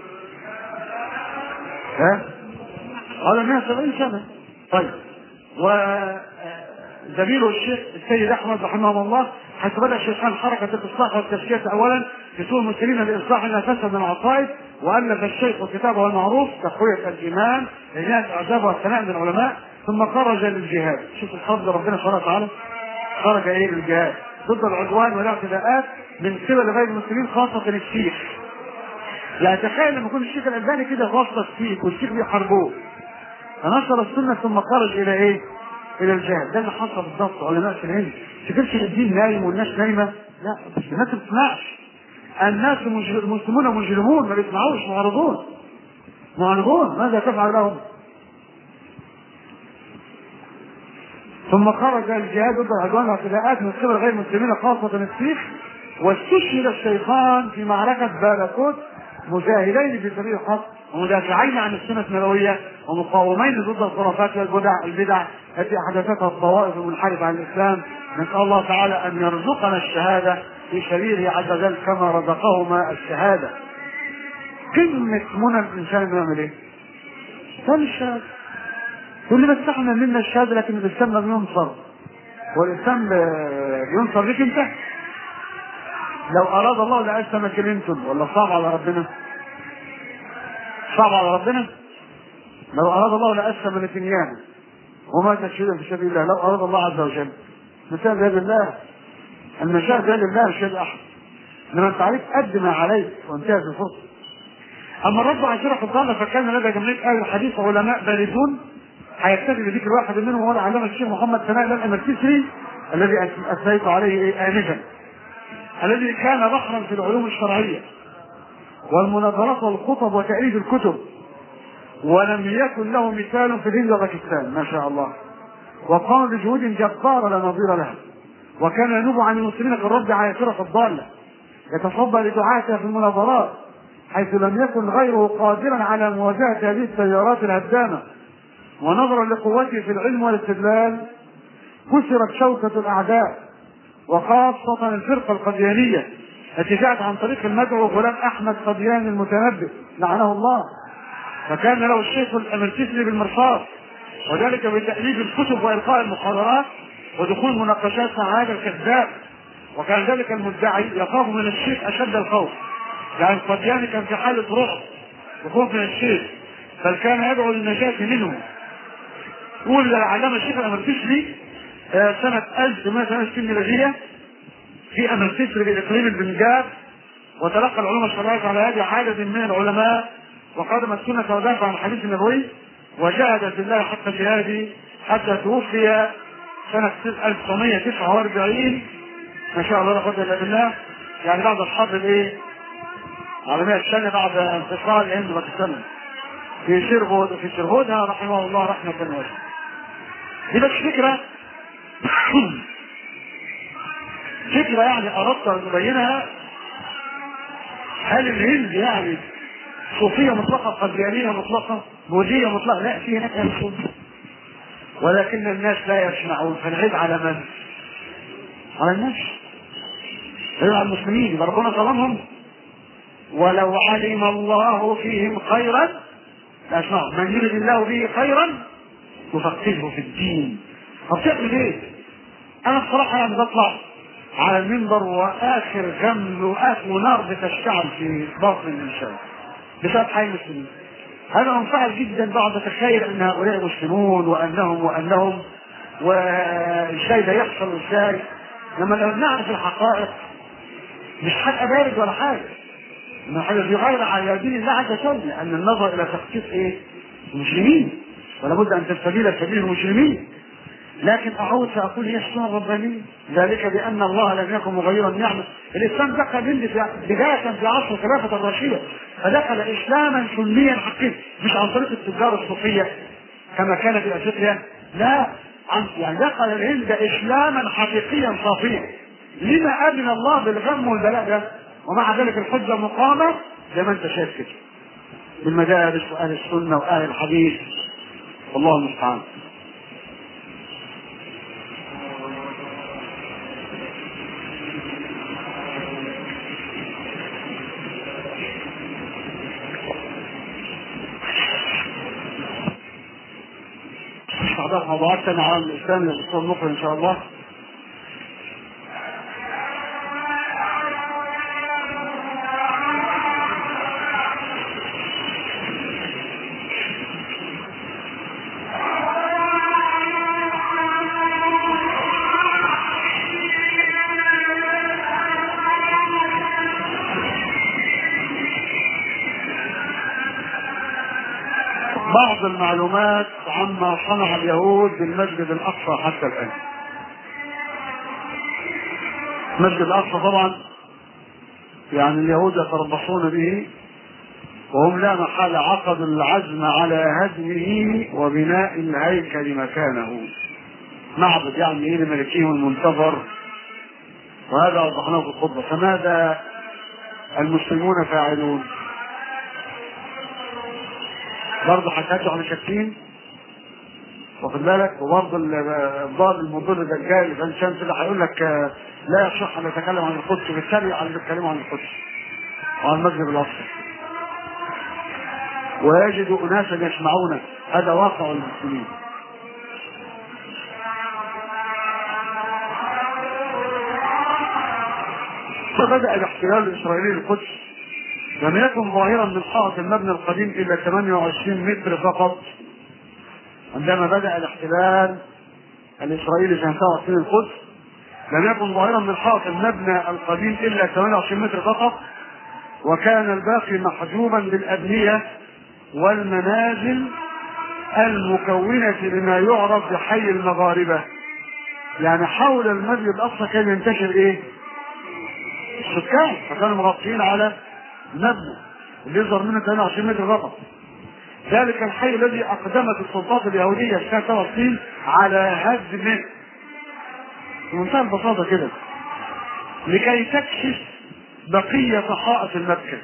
ها؟ هذا مئة وسبعين سنة. طيب، وزميله الشيخ السيد احمد رحمه الله حيث بدا الشيخان حركه الاصلاح والتزكيه اولا لسوء المسلمين لاصلاح ما فسد من العقائد، والف الشيخ كتابه المعروف تقويه الايمان لنهايه اعجاب والثناء من العلماء، ثم خرج للجهاد. شوف الحفظ ربنا سبحانه وتعالى، خرج ايه للجهاد ضد العدوان والاعتداءات من قبل غير المسلمين خاصه الشيخ. لا تخيل لما يكون الشيخ الالباني كده وسط الشيخ والشيخ بيحاربوه، فنشر السنة ثم خرج إلى إيه؟ إلى الجهاد. ده اللي حصل بالضبط علماء في الهند. تفكرش الدين نايم والناس نايمة؟ لا، بس الناس ما بتسمعش. الناس المسلمون مجرمون ما بيسمعوش، معارضون. معارضون، ماذا تفعل لهم؟ ثم خرج الجهاد ضد العدوان والاعتداءات من قبل غير المسلمين خاصة السيخ، واستشهد الشيخان في معركة بالاكوت مجاهدين في سبيل الحق ومدافعين عن السنة النبوية ومقاومين ضد الخرافات والبدع البدع التي احدثتها الطوائف المنحرفة عن الاسلام. نسأل الله تعالى ان يرزقنا الشهادة في سبيله عز وجل كما رزقهما الشهادة. قمة منى الانسان انه يعمل ايه؟ كان الشهادة. تقول لي بس احنا منا الشهادة لكن الاسلام لم ينصر، والاسلام ينصر لك انت؟ لو اراد الله لأسلم كلينتون، ولا صعب على ربنا؟ صعب على ربنا؟ لو اراد الله لأسلم نتنياهو ومات شهيدا في سبيل الله، لو اراد الله عز وجل. مساء بيد الله، المشاء بيد الله مش بيد احد. لما انت عليك قد ما عليك وانتهز الفرصه. اما الرد على فرق الضاله فكان لدى جمعيه اهل الحديث علماء باردون هيكتفي بذكر واحد منهم وهو العلامه الشيخ محمد ثناء الأمريكي الذي اثنيت عليه انفا، الذي كان بحرا في العلوم الشرعيه والمناظرات والخطب وتأليف الكتب، ولم يكن له مثال في الهند وباكستان ما شاء الله، وقام بجهود جبارة لا نظير لها، وكان ينوب عن المسلمين في الرد على فرق الضالة، يتصدى لدعاتها في المناظرات حيث لم يكن غيره قادرا على مواجهة هذه التيارات الهدامة. ونظرا لقوته في العلم والاستدلال كسرت شوكة الأعداء وخاصة الفرقة القديانية التي جاءت عن طريق المدعو غلام أحمد قديان المتنبئ لعنه الله، فكان له الشيخ الأمرتسلي بالمرصاد، وذلك بتأليف الكتب وإلقاء المحاضرات ودخول مناقشات مع هذا الكذاب. وكان ذلك المدعي يخاف من الشيخ أشد الخوف، يعني القدياني كان في حالة رعب وخوف من الشيخ، بل كان يدعو للنجاة منه. ولد العلامة الشيخ الأمرتسلي سنة ألف وثمانمائة وثلاثة وستين ميلادية في أمرتسلي بإقليم البنجاب، وتلقى العلوم الشرعية على يد عدد من العلماء، وقدم السنة ودافع عن الحديث النبوي، وجاهد في الله حق جهاده حتى توفي سنة ألف وتسعمائة وتسعة وأربعين ما شاء الله لا قوة إلا بالله، يعني بعد الحرب الايه؟ العالمية الثانية، بعد انتصار الهند وباكستان في شرغود في شرغودها رحمه الله رحمة واسعة. دي بس فكرة فكرة يعني أردت أن أبينها. هل الهند يعني صوفية مطلقة، قديانية مطلقة، بوذية مطلقة؟ لا، في هناك أهل سنة، ولكن الناس لا يسمعون، فالعيب على من؟ على الناس، على المسلمين. ربنا ظلمهم، ولو علم الله فيهم خيرا لأسمعهم، من يرد الله به خيرا يفقهه في الدين. طب تعمل ايه؟ انا بصراحة يعني بطلع على المنبر واخر غم واخر نار بتشتعل في باطن الانسان بسبب حي المسلمين. انا منفعل جدا، بقعد اتخيل ان هؤلاء مسلمون وانهم وانهم وازاي ده يحصل ازاي، لما لو نعرف الحقائق مش حاجة بارد ولا حاجة، ان حاجة في غير على دين الله عز وجل، ان النظر الى تخطيط ايه؟ المسلمين، ولا بد ان تستبيل سبيل المسلمين. لكن اعود فاقول هي السنه الربانيه، ذلك بان الله لم يكن مغيرا نعمه. الاسلام دخل بدايه في عصر الخلافه الراشده، فدخل اسلاما سنيا حقيقيا، مش عن طريق التجار الصوفيه كما كان في افريقيا، لا، عن يعني دخل الهند اسلاما حقيقيا صافيا. لما اذن الله بالغم والبلاء ده؟ ومع ذلك الحجه مقامه زي ما انت شايف كده بالمدارس واهل السنه واهل الحديث، والله المستعان. استعداد موضوعات ثانية عن الإسلام للدكتور مقبل إن شاء الله. بعض المعلومات عما صنع اليهود بالمسجد الأقصى حتى الآن. المسجد الأقصى طبعا يعني اليهود يتربصون به، وهم لا محالة عقدوا العزم على هدمه وبناء الهيكل مكانه، معبد يعني ايه لملكهم المنتظر، وهذا وضحناه في الخطبة. فماذا المسلمون فاعلون؟ برضه حكاته عن شاكين، واخد بالك، وبرضه الضال المضر الدجال الانسان شمس اللي هيقول لك لا يصح ان يتكلم عن القدس، بالتالي على اللي بيتكلموا عن القدس وعن المسجد الاقصى، ويجد اناسا يسمعون. هذا واقع المسلمين. فبدأ الاحتلال الاسرائيلي للقدس لم يكن ظاهرا من حائط المبنى القديم الا ثمانية وعشرين متر فقط. عندما بدأ الاحتلال الاسرائيلي سنة سبعة وستين القدس لم يكن ظاهرا من حائط المبنى القديم الا ثمانية وعشرين متر فقط، وكان الباقي محجوبا بالابنية والمنازل المكونة لما يعرف بحي المغاربة. يعني حول المسجد الاقصى كان ينتشر ايه؟ السكان، فكانوا مغطيين على المبنى اللي يظهر منه ثمانية وعشرين متر فقط. ذلك الحي الذي اقدمت السلطات اليهودية سنة سبعة وستين على هدمه بمنتهى البساطة كده لكي تكشف بقية حائط المسجد،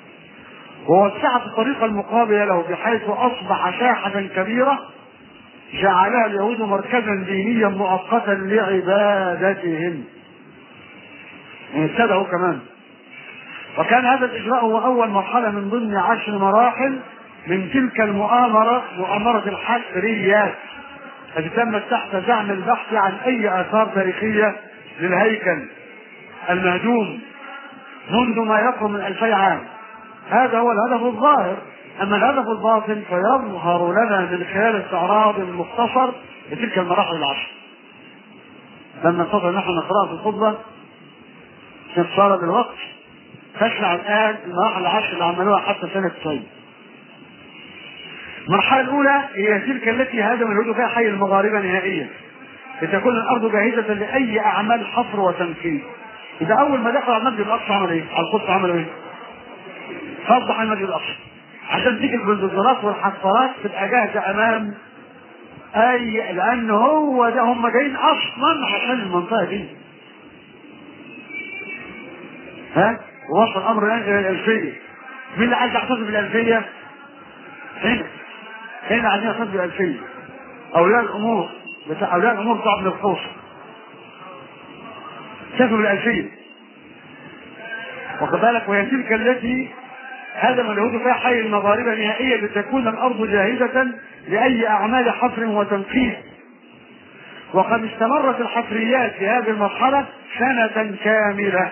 ووسعت الطريقة المقابلة له بحيث اصبح ساحة كبيرة جعلها اليهود مركزا دينيا مؤقتا لعبادتهم، ابتدأوا كمان. وكان هذا الإجراء هو أول مرحلة من ضمن عشر مراحل من تلك المؤامرة، مؤامرة الحفريات التي تمت تحت زعم البحث عن أي آثار تاريخية للهيكل المهدوم منذ ما يقرب من ألفي عام. هذا هو الهدف الظاهر. أما الهدف الباطن فيظهر لنا من خلال استعراض مختصر لتلك المراحل العشر. لما نستطيع نحن نقرأ في الخطبة استفسارا بالوقت، تشرع الآن المراحل العشر اللي عملوها حتى سنة تسعين. المرحلة الأولى هي تلك التي هدم اليهود فيها حي المغاربة نهائيا لتكون الأرض جاهزة لأي أعمال حفر وتنفيذ. إذا أول ما دخل على المسجد الأقصى عمل إيه؟ على القدس عملوا إيه؟ فضح المسجد الأقصى عشان تيجي البلدوزرات والحفارات تبقى جاهزة أمام أي، لأن هو ده هم جايين أصلا عشان المنطقة دي. ها؟ ووصل الأمر الآن إلى الألفية. مين اللي عايز يحتفظ بالألفية؟ هنا. هنا عايزين يحتفظ بالألفية. أولياء الأمور بتاع أولياء الأمور بتاع ابن القوس. شافوا بالألفية. واخد بالك؟ وهي تلك التي هدم اليهود فيها حي المغاربة نهائيا لتكون الأرض جاهزة لأي أعمال حفر وتنقيب. وقد استمرت الحفريات في هذه المرحلة سنة كاملة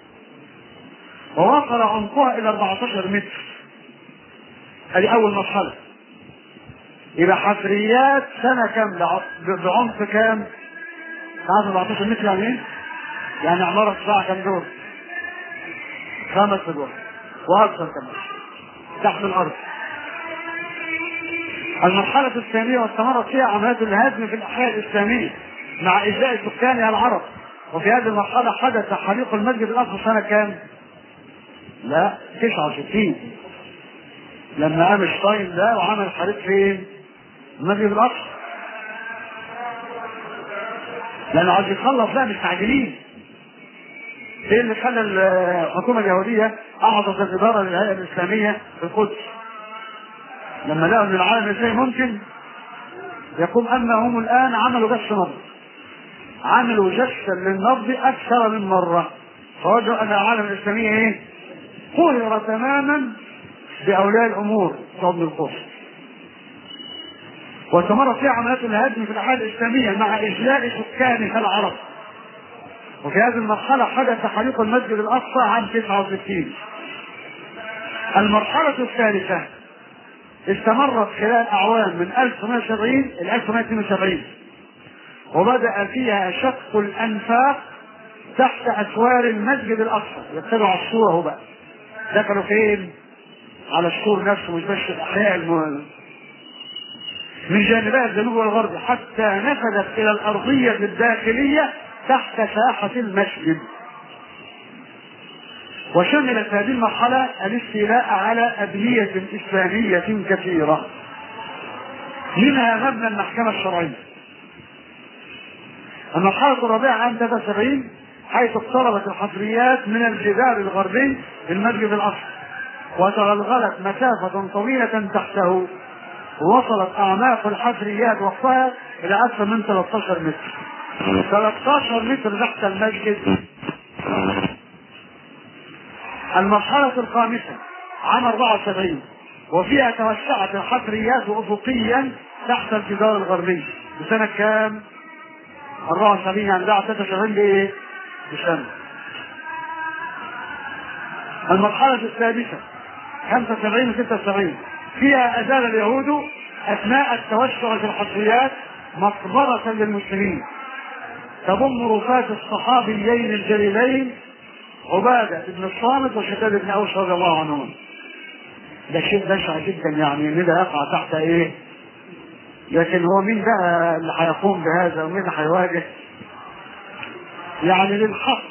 ووصل عمقها إلى أربعة عشر متر. هذه أول مرحلة. إلى حفريات سنة كاملة بعمق كام؟ تعرف أربعة عشر متر يعني إيه؟ يعني عمارة ساعة كم دور؟ خمس أدوار وأكثر كمان تحت الأرض. المرحلة الثانية واستمرت فيها عمليات الهدم في الأحياء الإسلامية مع إجلاء سكانها العرب. وفي هذه المرحلة حدث حريق المسجد الأقصى سنة كام؟ لا تسعة وستين لما قام شتاين ده وعمل حريق فين؟ المسجد الأقصى. لأنه عايز يخلص بقى مستعجلين. ايه اللي خلى الحكومة اليهودية أعطت الإدارة للهيئة الإسلامية في القدس؟ لما لقوا ان العالم ازاي ممكن يقوم انهم الآن عملوا جس نبض، عملوا جسا للنبض أكثر من مرة، فوجدوا أن العالم الإسلامي ايه؟ قهر تماما بأولياء الأمور ابن القدس. واستمرت فيها عمليات الهدم في الأحياء الإسلامية مع إجلاء سكانها العرب. وفي هذه المرحلة حدث حريق المسجد الأقصى عام تسعة وستين. المرحلة الثالثة استمرت خلال أعوام من ألف ومئة وسبعين إلى ألف ومئة واثنين وسبعين، وبدأ فيها شق الأنفاق تحت أسوار المسجد الأقصى. يبتدوا على الصورة هو بقى دخلوا فين؟ على السور نفسه، مش بس الأحياء المهمة من جانبها الجنوب والغرب، حتى نفذت إلى الأرضية الداخلية تحت ساحة المسجد. وشملت هذه المرحلة الاستيلاء على أبنية إسلامية كثيرة، منها مبنى المحكمة الشرعية. المرحلة الرابعة عام ثلاثة وسبعين حيث اقتربت الحفريات من الجدار الغربي للمسجد الأقصى وتغلغلت مسافة طويلة تحته، ووصلت أعماق الحفريات وقتها إلى أكثر من ثلاثة عشر متر. ثلاثة عشر متر تحت المسجد. المرحلة الخامسة عام أربعة وسبعين وفيها توسعت الحفريات أفقيا تحت الجدار الغربي بسنة كام؟ أربعة وسبعين، يعني بعد ثلاثة وسبعين بإيه؟ بسنة. المرحلة السادسة خمسة وسبعين و ستة وسبعين فيها أزال اليهود أثناء التوسع في الحفريات مقبرة للمسلمين تضم رفات الصحابيين الجليلين عبادة بن الصامت وشداد بن أوس رضي الله عنهم. ده شيء بشع جدا، يعني ان ده يقع تحت ايه؟ لكن هو مين بقى اللي هيقوم بهذا ومين اللي هيواجه؟ يعني للحق،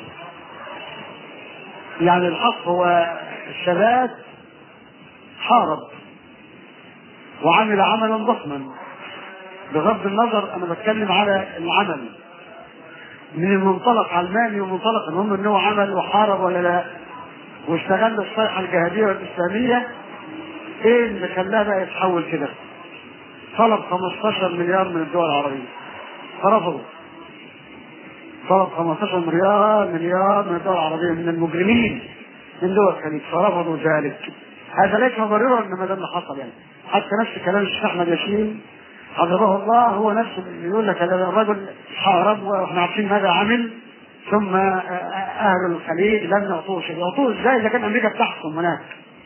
يعني الحق هو الثبات حارب وعمل عملا ضخما. بغض النظر انا بتكلم على العمل من المنطلق علماني ومنطلق المهم انه عمل وحارب ولا لا، واستغل الصيحة الجهادية والإسلامية. ايه اللي خلاه بقى يتحول كده؟ طلب خمستاشر مليار من الدول العربية فرفضوا. طلب خمستاشر مليار مليار من الدول العربية من المجرمين من دول الخليج فرفضوا ذلك. هذا ليس مبررا انما ده اللي حصل يعني. حتى نفس كلام الشيخ احمد ياسين حفظه الله هو نفسه يقول لك هذا الرجل حارب واحنا عارفين ماذا عمل، ثم اهل الخليج لم يعطوه شيء. يعطوه ازاي اذا كان امريكا بتحكم هناك؟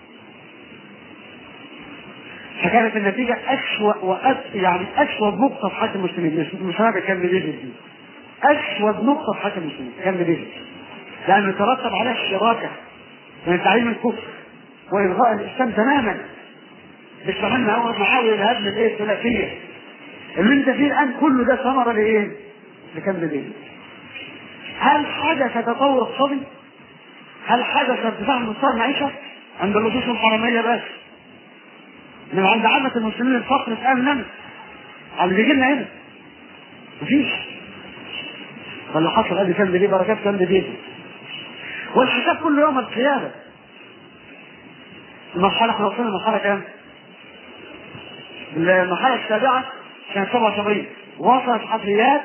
فكانت النتيجه اسوء وأس يعني اسود نقطه في حق المسلمين. مش هذا كان بيجي دي اسود نقطه في حق المسلمين كان بيجي، لانه ترتب عليه الشراكه من تعليم الكفر والغاء الاسلام تماما. استعملنا اول معاويه لهدم الايه الثلاثيه اللي انت فيه الان كله ده ثمره لايه؟ لكم بيجي. هل حدث تطور اقتصادي؟ هل حدث ارتفاع مستوى المعيشه عند اللصوص الحراميه بس؟ من عند عامة المسلمين الفقر اتأمن على اللي بيجي لنا هنا مفيش. فاللي حصل ادي كان بدي بركات كان بدي والحساب كل يوم القيادة. المرحلة احنا وصلنا المرحلة كام؟ المرحلة السابعة كانت سبعة وسبعين وصلت حفريات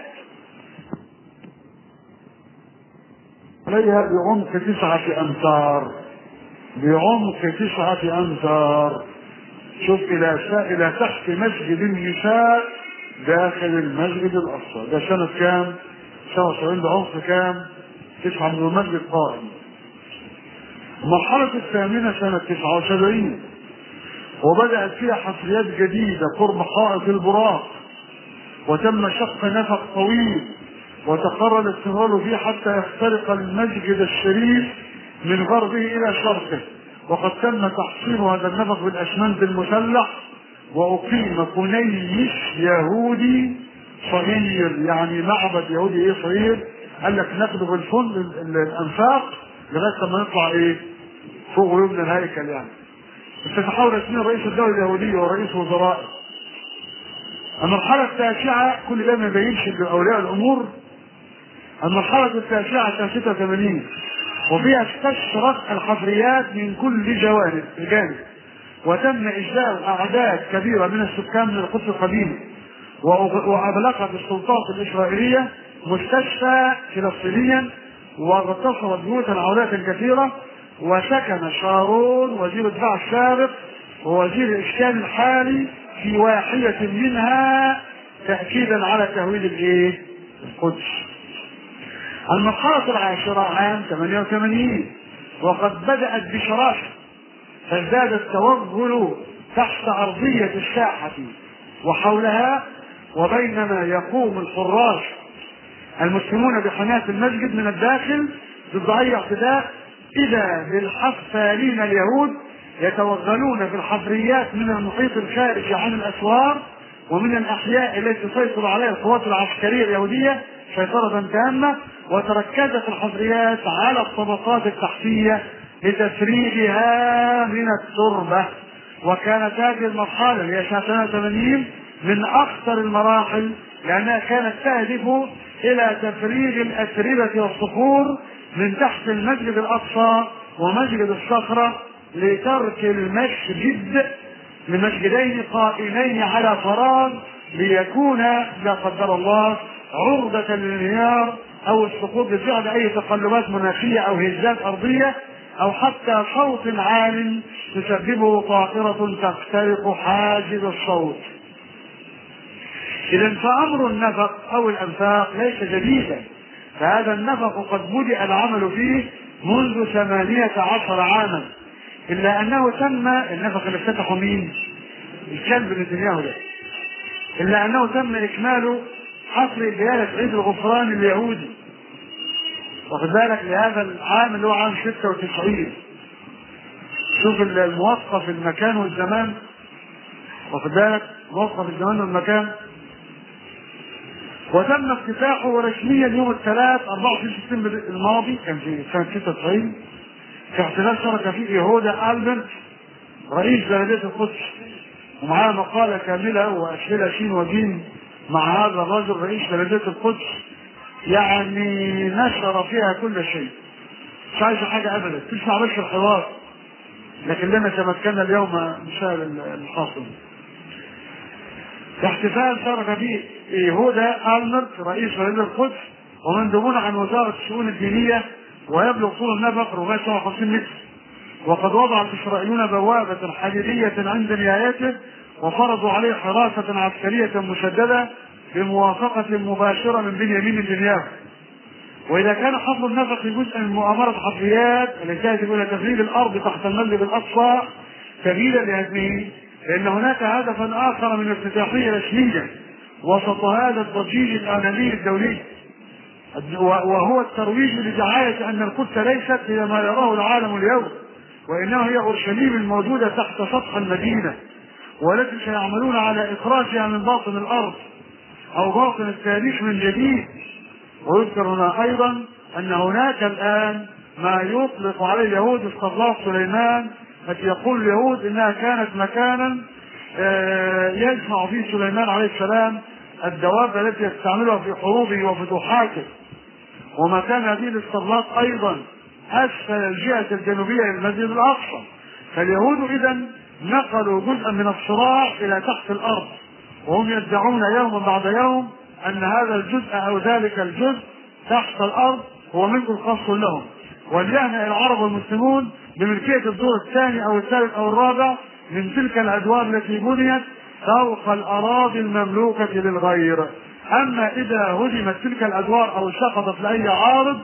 عليها بعمق تسعة أمتار بعمق تسعة أمتار. شوف إلى إلى تحت مسجد النساء داخل المسجد الأقصى. ده سنة كام؟ سبعة وسبعين بعمق كام؟ تسعة من المسجد قائم. المرحلة الثامنة سنة تسعة وسبعين وبدأت فيها حفريات جديدة قرب حائط البراق، وتم شق نفق طويل وتقرر الاستمرار فيه حتى يخترق المسجد الشريف من غربه إلى شرقه. وقد تم تحصين هذا النفق بالأسمنت المسلح، وأقيم كنيش يهودي صغير، يعني معبد يهودي ايه صغير، قال لك ناخده بالفندق الأنفاق لغاية ما يطلع ايه فوق ويبنى الهيكل. يعني استتحول اسمه رئيس الدولة اليهودية ورئيس وزراء. المرحلة التاسعة كل ده ما يبينش لأولياء الأمور. المرحلة التاسعة سنة ستة وثمانين وفيها استشرت الحفريات من كل جوانب الجانب، وتم إجلاء أعداد كبيرة من السكان من القدس القديم، وأغلقت السلطات الإسرائيلية مستشفى فلسطينيا، واغتصبت بيوتا عائلات كثيرة. وسكن شارون وزير الدفاع السابق ووزير الإسكان الحالي في واحدة منها تأكيدا على تهويد الايه؟ القدس. المرحلة العاشرة عام ثمانية وثمانين وقد بدأت بشراسة، فازداد التوغل تحت أرضية الساحة وحولها، وبينما يقوم الحراس المسلمون بحماية المسجد من الداخل ضد أي اعتداء، إذا بالحفارين اليهود يتوغلون في الحفريات من المحيط الخارجي عن الأسوار ومن الأحياء التي تسيطر عليها القوات العسكرية اليهودية سيطرة تامة، وتركزت الحفريات على الطبقات التحتية لتفريغها من التربة. وكانت هذه المرحلة اللي هي سنة ثمانية وثمانين من أخطر المراحل، لأنها كانت تهدف إلى تفريغ الأتربة والصخور من تحت المسجد الأقصى ومسجد الصخرة لترك المسجد لمسجدين قائمين على فراغ، ليكون لا قدر الله عرضة للانهيار أو السقوط بفعل أي تقلبات مناخية أو هزات أرضية، أو حتى صوت عال تسببه طائرة تخترق حاجز الصوت. إذا فأمر النفق أو الأنفاق ليس جديدا، فهذا النفق قد بدأ العمل فيه منذ ثمانية عشر عاما، إلا أنه تم النفق اللي افتتحه مين؟ الكلب نتنياهو ده. إلا أنه تم إكماله حفر ديانة عيد الغفران اليهودي، واخد بالك، لهذا العام اللي هو عام ستة وتسعين. شوف الموقف المكان والزمان، واخد بالك، موقف الزمان والمكان. وتم افتتاحه رسميا يوم الثلاث أربعة وعشرين سبتمبر الماضي، كان في سنة ستة وتسعين، في احتفال شركة فيه يهودا ألبرت رئيس بلدية القدس، ومعاه مقالة كاملة وأسئلة شين وجيم مع هذا الرجل رئيس بلدية القدس، يعني نشر فيها كل شيء، مش عايز حاجة أبدا، تسمع بس الحوار، لكن لما تمكنا اليوم مثال الحاصل. احتفال شارك فيه يهودا ألمرت رئيس وزير القدس ومندوبون عن وزارة الشؤون الدينية، ويبلغ طول النفق أربعمائة وسبعة وخمسين متر. وقد وضع الإسرائيليون بوابة حديدية عند نهايته، وفرضوا عليه حراسة عسكرية مشددة بموافقة مباشرة من بنيامين نتنياهو. وإذا كان حفر النفق جزء من مؤامرة حفريات التي تهدف إلى تفريغ الأرض تحت المسجد الأقصى تبيينا لهدمه، فإن هناك هدفا آخر من الافتتاحية رسميا وسط هذا الضجيج الإعلامي الدولي، وهو الترويج لدعاية أن القدس ليست هي ما يراه العالم اليوم، وإنها هي أورشليم الموجودة تحت سطح المدينة، والتي سيعملون على إخراجها من باطن الأرض أو باطن التاريخ من جديد. ويذكر هنا أيضا أن هناك الآن ما يطلق عليه اليهود اسطبلات سليمان، التي يقول اليهود إنها كانت مكانا يجمع فيه سليمان عليه السلام الدواب التي يستعملها في حروبه وفتوحاته. ومكان هذه الاسطبلات أيضا أسفل الجهة الجنوبية للمسجد الأقصى. فاليهود إذن نقلوا جزءا من الصراع إلى تحت الأرض، وهم يدعون يوما بعد يوم أن هذا الجزء أو ذلك الجزء تحت الأرض هو ملك خاص لهم، وليهنئ العرب والمسلمون بملكية الدور الثاني أو الثالث أو الرابع من تلك الأدوار التي بنيت فوق الأراضي المملوكة للغير. أما إذا هدمت تلك الأدوار أو سقطت لأي عارض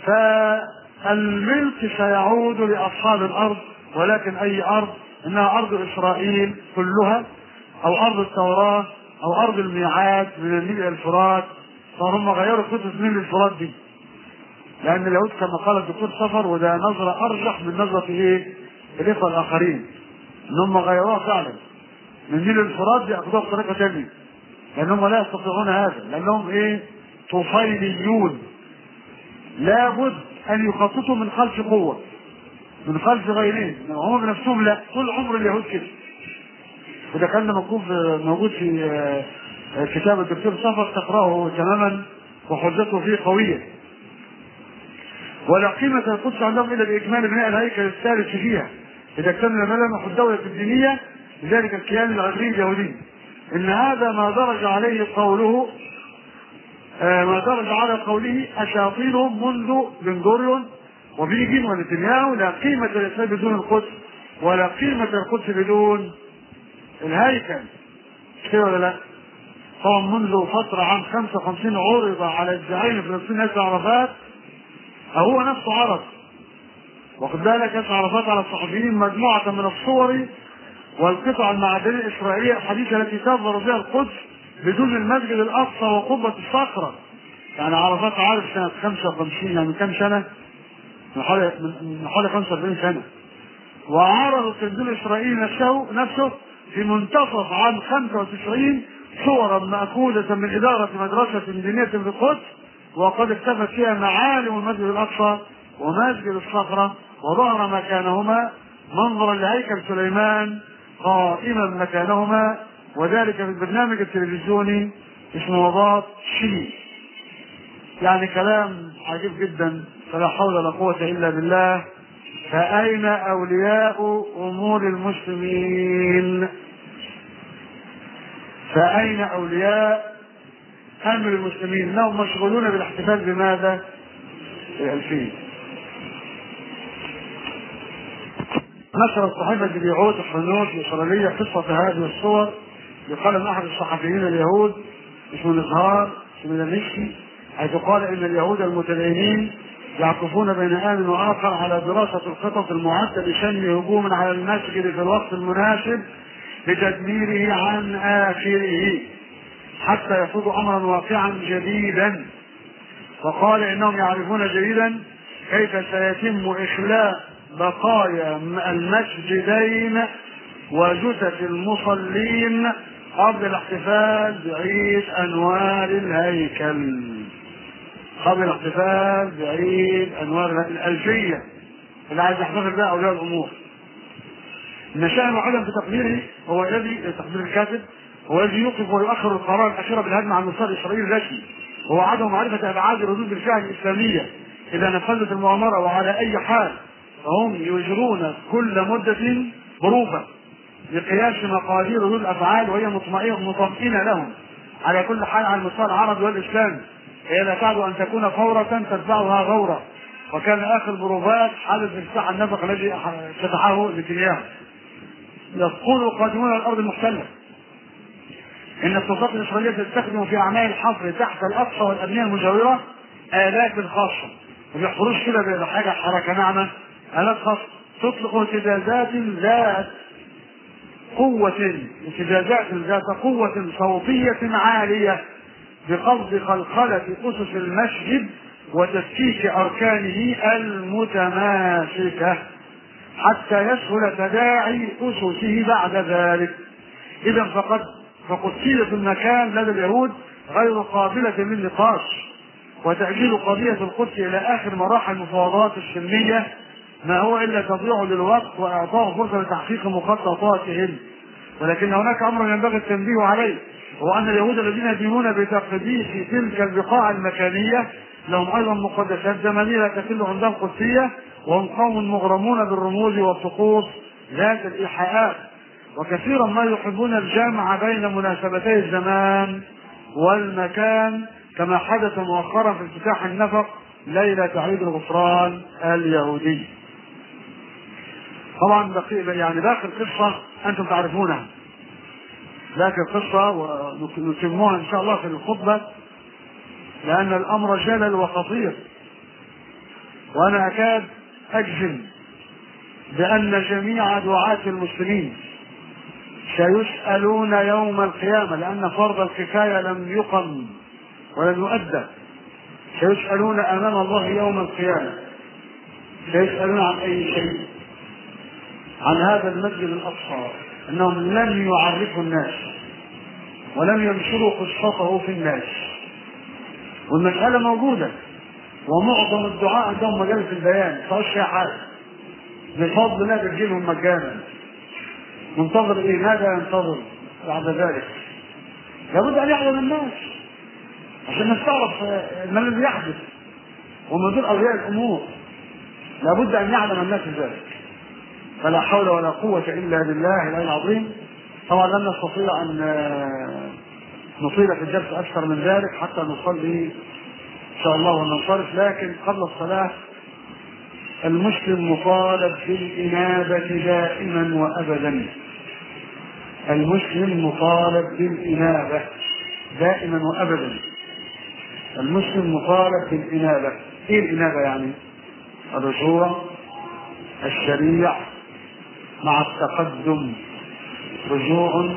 فالملك سيعود لأصحاب الأرض، ولكن أي أرض؟ إنها أرض إسرائيل كلها، أو أرض التوراة، أو أرض الميعاد من النيل إلى الفرات. فهم غيروا خطة النيل الفرات دي، لأن اليهود كما قال الدكتور صفر، وده نظرة أرجح من نظرة إيه الإخوة الآخرين، إنهم غيروها فعلا من النيل الفرات دي أخذوها بطريقة ثانية، لأنهم لا يستطيعون هذا، لأنهم إيه طفيليون، لابد أن يخططوا من خلف قوة، من خلف غيرهم، هم بنفسهم لا. طول عمر اليهود كده، وده كان موجود موجود في كتاب الدكتور صفر، تقرأه تماما وحجته فيه قوية. ولا قيمة القدس عندهم إلا بإكمال بناء الهيكل الثالث فيها إذا اكتمل ملامح الدولة الدينية لذلك الكيان العبري اليهودي. إن هذا ما درج عليه قوله آه ما درج على قوله أساطيرهم منذ بن غوريون وبيجين ونتنياهو. لا قيمة للإسلام بدون القدس، ولا قيمة القدس بدون الهيكل. كده ولا لا؟ طبعا منذ فترة عام خمسة وخمسين عرض على الزعيم الفلسطيني ياسر عرفات، هو نفسه عرض، واخد بالك، ياسر عرفات على الصحفيين مجموعة من الصور والقطع المعدنية الإسرائيلية الحديثة التي تظهر بها القدس بدون المسجد الأقصى وقبة الصخرة. يعني عرفات عارف سنة خمسة وخمسين، يعني كم سنة؟ من حوالي من حوالي خمسة وأربعين سنة. وعرض التنزيل الإسرائيلي نفسه نفسه في منتصف عام خمسة وتسعين صورا مأخوذة من إدارة مدرسة دينية في القدس، وقد اكتفت فيها معالم المسجد الأقصى ومسجد الصخرة، وظهر مكانهما منظرا لهيكل سليمان قائما مكانهما، وذلك في البرنامج التلفزيوني اسمه وضاط شيء. يعني كلام عجيب جدا، فلا حول ولا قوة إلا بالله. فأين أولياء أمور المسلمين؟ فأين أولياء أمر المسلمين؟ انهم مشغولون بالاحتفال بماذا؟ الألفين. نشرت صحيفة بيعود الحنوت الإسرائيلية قصة هذه الصور بقلم أحد الصحفيين اليهود اسمه نزهار سميلانسكي، حيث قال إن اليهود المتدينين يعكفون بين آن وآخر على دراسة الخطط المعدة لشن هجوم على المسجد في الوقت المناسب لتدميره عن آخره حتى يفوض أمرا واقعا جديدا. وقال إنهم يعرفون جيدا كيف سيتم إخلاء بقايا المسجدين وجثث المصلين قبل الاحتفال بعيد أنوار الهيكل، قبل الاحتفال بعيد أنوار الألفية اللي عايز يحتفل بها أولياء الأمور. إن شأن وعدم في تقديره هو الذي تقدير الكاتب هو الذي يوقف ويؤخر القرار الأخير بالهجمة على المستوى الإسرائيلي الرسمي، هو عدم معرفة أبعاد ردود الفعل الإسلامية إذا نفذت المؤامرة، وعلى أي حال فهم يجرون كل مدة بروفة بقياس مقادير ذو الافعال وهي مطمئنه مطمئنه لهم على كل حال على المستوى العربي والاسلامي. هي لا تعد ان تكون فورة تتبعها غورة، وكان اخر بروفات حادث افتتاح النفق الذي فتحه نتنياهو. يقول قادمون الارض المحتله ان السلطات الاسرائيليه تستخدم في اعمال الحفر تحت الاقصى والابنيه المجاوره الات خاصه، ما بيحفروش كده بحاجه حركه ناعمه، الات خاصه تطلق اهتزازات ذات قوة اهتزازات ذات قوة صوتية عالية بقصد خلخلة أسس المسجد وتفكيك أركانه المتماسكة حتى يسهل تداعي أسسه بعد ذلك. إذا فقد فقد قيل في المكان لدى اليهود غير قابلة للنقاش، وتأجيل قضية القدس إلى آخر مراحل المفاوضات السلمية ما هو إلا تضييع للوقت وإعطاء فرصة لتحقيق مخططاتهم. ولكن هناك أمر ينبغي التنبيه عليه، هو أن اليهود الذين يدينون بتقديس تلك البقاع المكانية لهم أيضا مقدسات زمنية لا تقل عندهم قدسية، وهم قوم مغرمون بالرموز والطقوس ذات الإيحاءات، وكثيرا ما يحبون الجمع بين مناسبتي الزمان والمكان كما حدث مؤخرا في افتتاح النفق ليلة عيد الغفران اليهودي. طبعا بقي يعني باقي القصة أنتم تعرفونها، باقي القصة ونتموها إن شاء الله في الخطبة، لأن الأمر جلل وخطير، وأنا أكاد أجزم بأن جميع دعاة المسلمين سيسألون يوم القيامة، لأن فرض الكفاية لم يقم ولم يؤدى، سيسألون أمام الله يوم القيامة، سيسألون عن أي شيء، عن هذا المسجد الأقصى، أنهم لم يعرفوا الناس ولم ينشروا قصته في الناس، والمسألة موجودة، ومعظم الدعاء عندهم مجال في البيان فهوش فيها حاجة، بفضل الله بتجيلهم مجانا. منتظر إيه؟ ماذا ينتظر بعد ذلك؟ لابد أن يعلم الناس عشان نستعرف ما الذي يحدث، ومن دون أولياء الأمور لابد أن يعلم الناس ذلك. فلا حول ولا قوة إلا بالله العلي العظيم. طبعا لن نستطيع أن نطيل في الدرس أكثر من ذلك حتى نصلي إن شاء الله وننصرف، لكن قبل الصلاة المسلم مطالب بالإنابة دائما وأبدا. المسلم مطالب بالإنابة دائما وأبدا. المسلم مطالب بالإنابة. إيه الإنابة يعني؟ الرجوع الشريع مع التقدم، رجوع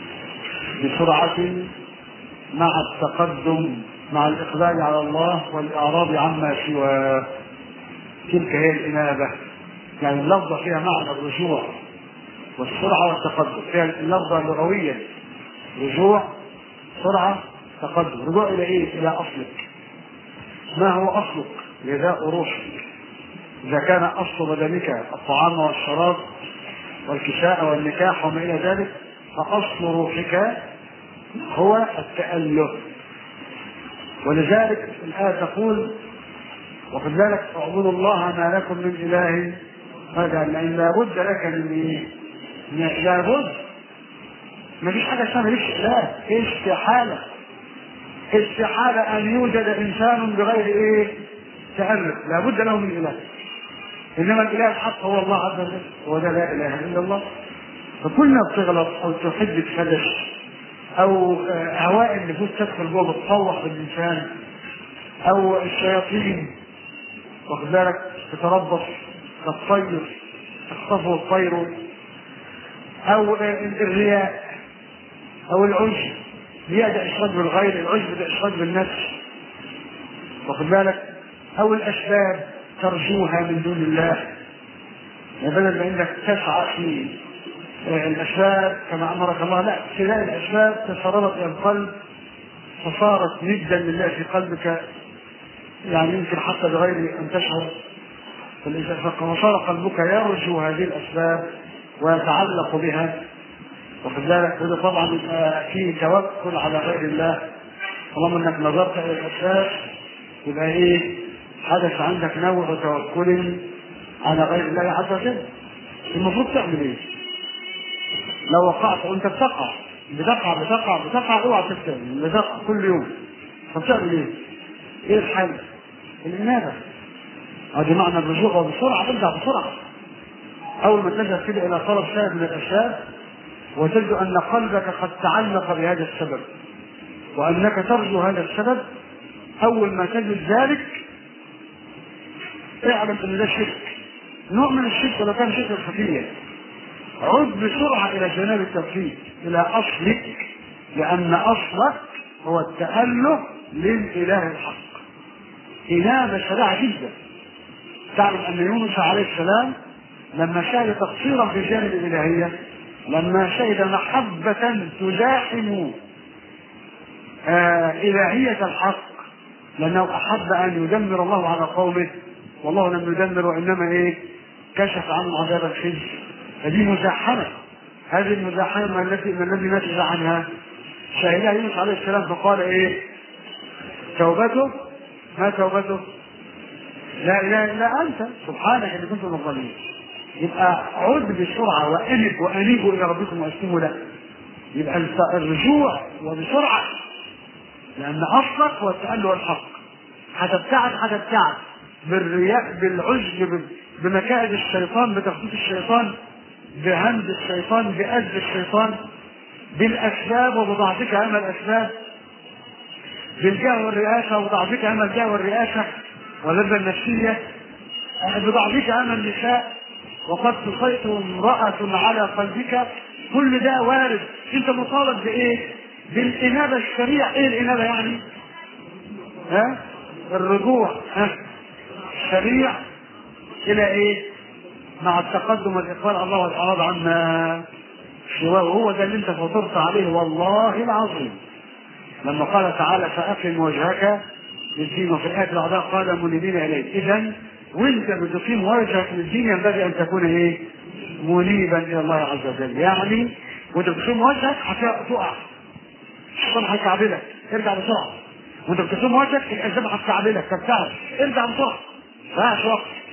بسرعة مع التقدم مع الإقبال على الله والإعراض عما سواه. تلك هي الإنابة. يعني اللفظة فيها معنى الرجوع والسرعة والتقدم، فيها اللفظة لغويا رجوع سرعة تقدم. رجوع إلى إيه؟ إلى أصلك. ما هو أصلك؟ غذاء روحك. إذا كان أصل بدنك الطعام والشراب والكساء والنكاح وما إلى ذلك، فأصل روحك هو التأله. ولذلك الآية تقول وخذ بالك اعبدوا الله ما لكم من إله هذا، لأن لابد لك من إيه؟ لابد ما فيش حاجة اسمها مالكش إله. استحالة استحالة أن يوجد إنسان بغير إيه؟ تأله، لابد له من إله. إنما الإله الحق هو الله عز وجل، وده لا إله إلا الله. فكلنا بتغلط أو تحب تفلش أو هواء النفوس تدخل جوه بتطوح بالإنسان، أو الشياطين واخد بالك تتربص كالطير تخطفه الطير، أو الرياء أو العجب. الرياء ده إشراك بالغير، العجب ده إشراك بالنفس واخد بالك، أو الأسباب ترجوها من دون الله، بدل ما انك تسعى في الاسباب كما امرك الله، لا، تلاقي الاسباب تسربت الى القلب فصارت ندا لله في قلبك، يعني يمكن حتى بغير ان تشعر. فصار قلبك يرجو هذه الاسباب ويتعلق بها واخد بالك. وده طبعا فيه توكل على غير الله. طالما انك نظرت الى الاسباب يبقى ايه؟ حدث عندك نوع توكل على غير الله عز وجل. المفروض تعمل ايه؟ لو وقعت وانت بتقع بتقع بتقع بتقع اوعى تبتعد، بتقع كل يوم. طب تعمل ايه؟ ايه الحل؟ الانابه. هذا معنى الرجوع، وبسرعه ارجع بسرعه. اول ما تذهب كده الى طلب شيء من الاشياء وتجد ان قلبك قد تعلق بهذا السبب وانك ترجو هذا السبب، اول ما تجد ذلك اعلم ان ده شرك، نوع من الشرك ولو كان شرك خفيا. عد بسرعه الى جناب التوحيد، الى اصلك، لان اصلك هو التأله للاله الحق. انابه سريعه جدا. تعلم ان يونس عليه السلام لما شهد تقصيرا في جانب الالهيه، لما شهد محبه تزاحم آه الهيه الحق، لانه احب ان يدمر الله على قومه، والله لم يدمر وانما ايه؟ كشف عنه عذاب الخزي. فدي مزاحمه. هذه المزاحمه التي من الذي نتج عنها شهدها يونس عليه السلام فقال ايه؟ توبته ما توبته؟ لا اله الا انت سبحانك اني كنت من الظالمين. يبقى عد بسرعه وانب وانيبوا الى ربكم واسلموا له. يبقى الرجوع وبسرعه، لان اصلك هو التأله الحق. هتبتعد هتبتعد بالرياء، بالعجب، بمكائد الشيطان، بتخطيط الشيطان، بهمز الشيطان، بأذى الشيطان، بالاسباب وبضعفك امام الاسباب، بالجاه والرئاسه وبضعفك امام الجاه والرئاسه واللذه النفسيه، بضعفك امام النساء، وقد تسيطر امراه على قلبك. كل ده وارد. انت مطالب بايه؟ بالانابه السريعه. ايه الانابه يعني؟ ها؟ الرجوع ها؟ السريع الى ايه؟ مع التقدم والاقبال على الله والاعراض عما سواه. هو ده اللي انت فطرت عليه والله العظيم. لما قال تعالى فأقم وجهك للدين، وفي الآية الأعضاء قال منيبين إليه. إذن وانت بتقيم وجهك للدين ينبغي أن تكون إيه؟ منيبا إلى الله عز وجل. يعني وانت بتقيم وجهك هتقع، الشيطان هيكعبلك، ارجع بسرعة. وانت بتقيم وجهك الأسباب هتكعبلك، تبتعد، ارجع بسرعة، ما فيهاش وقت.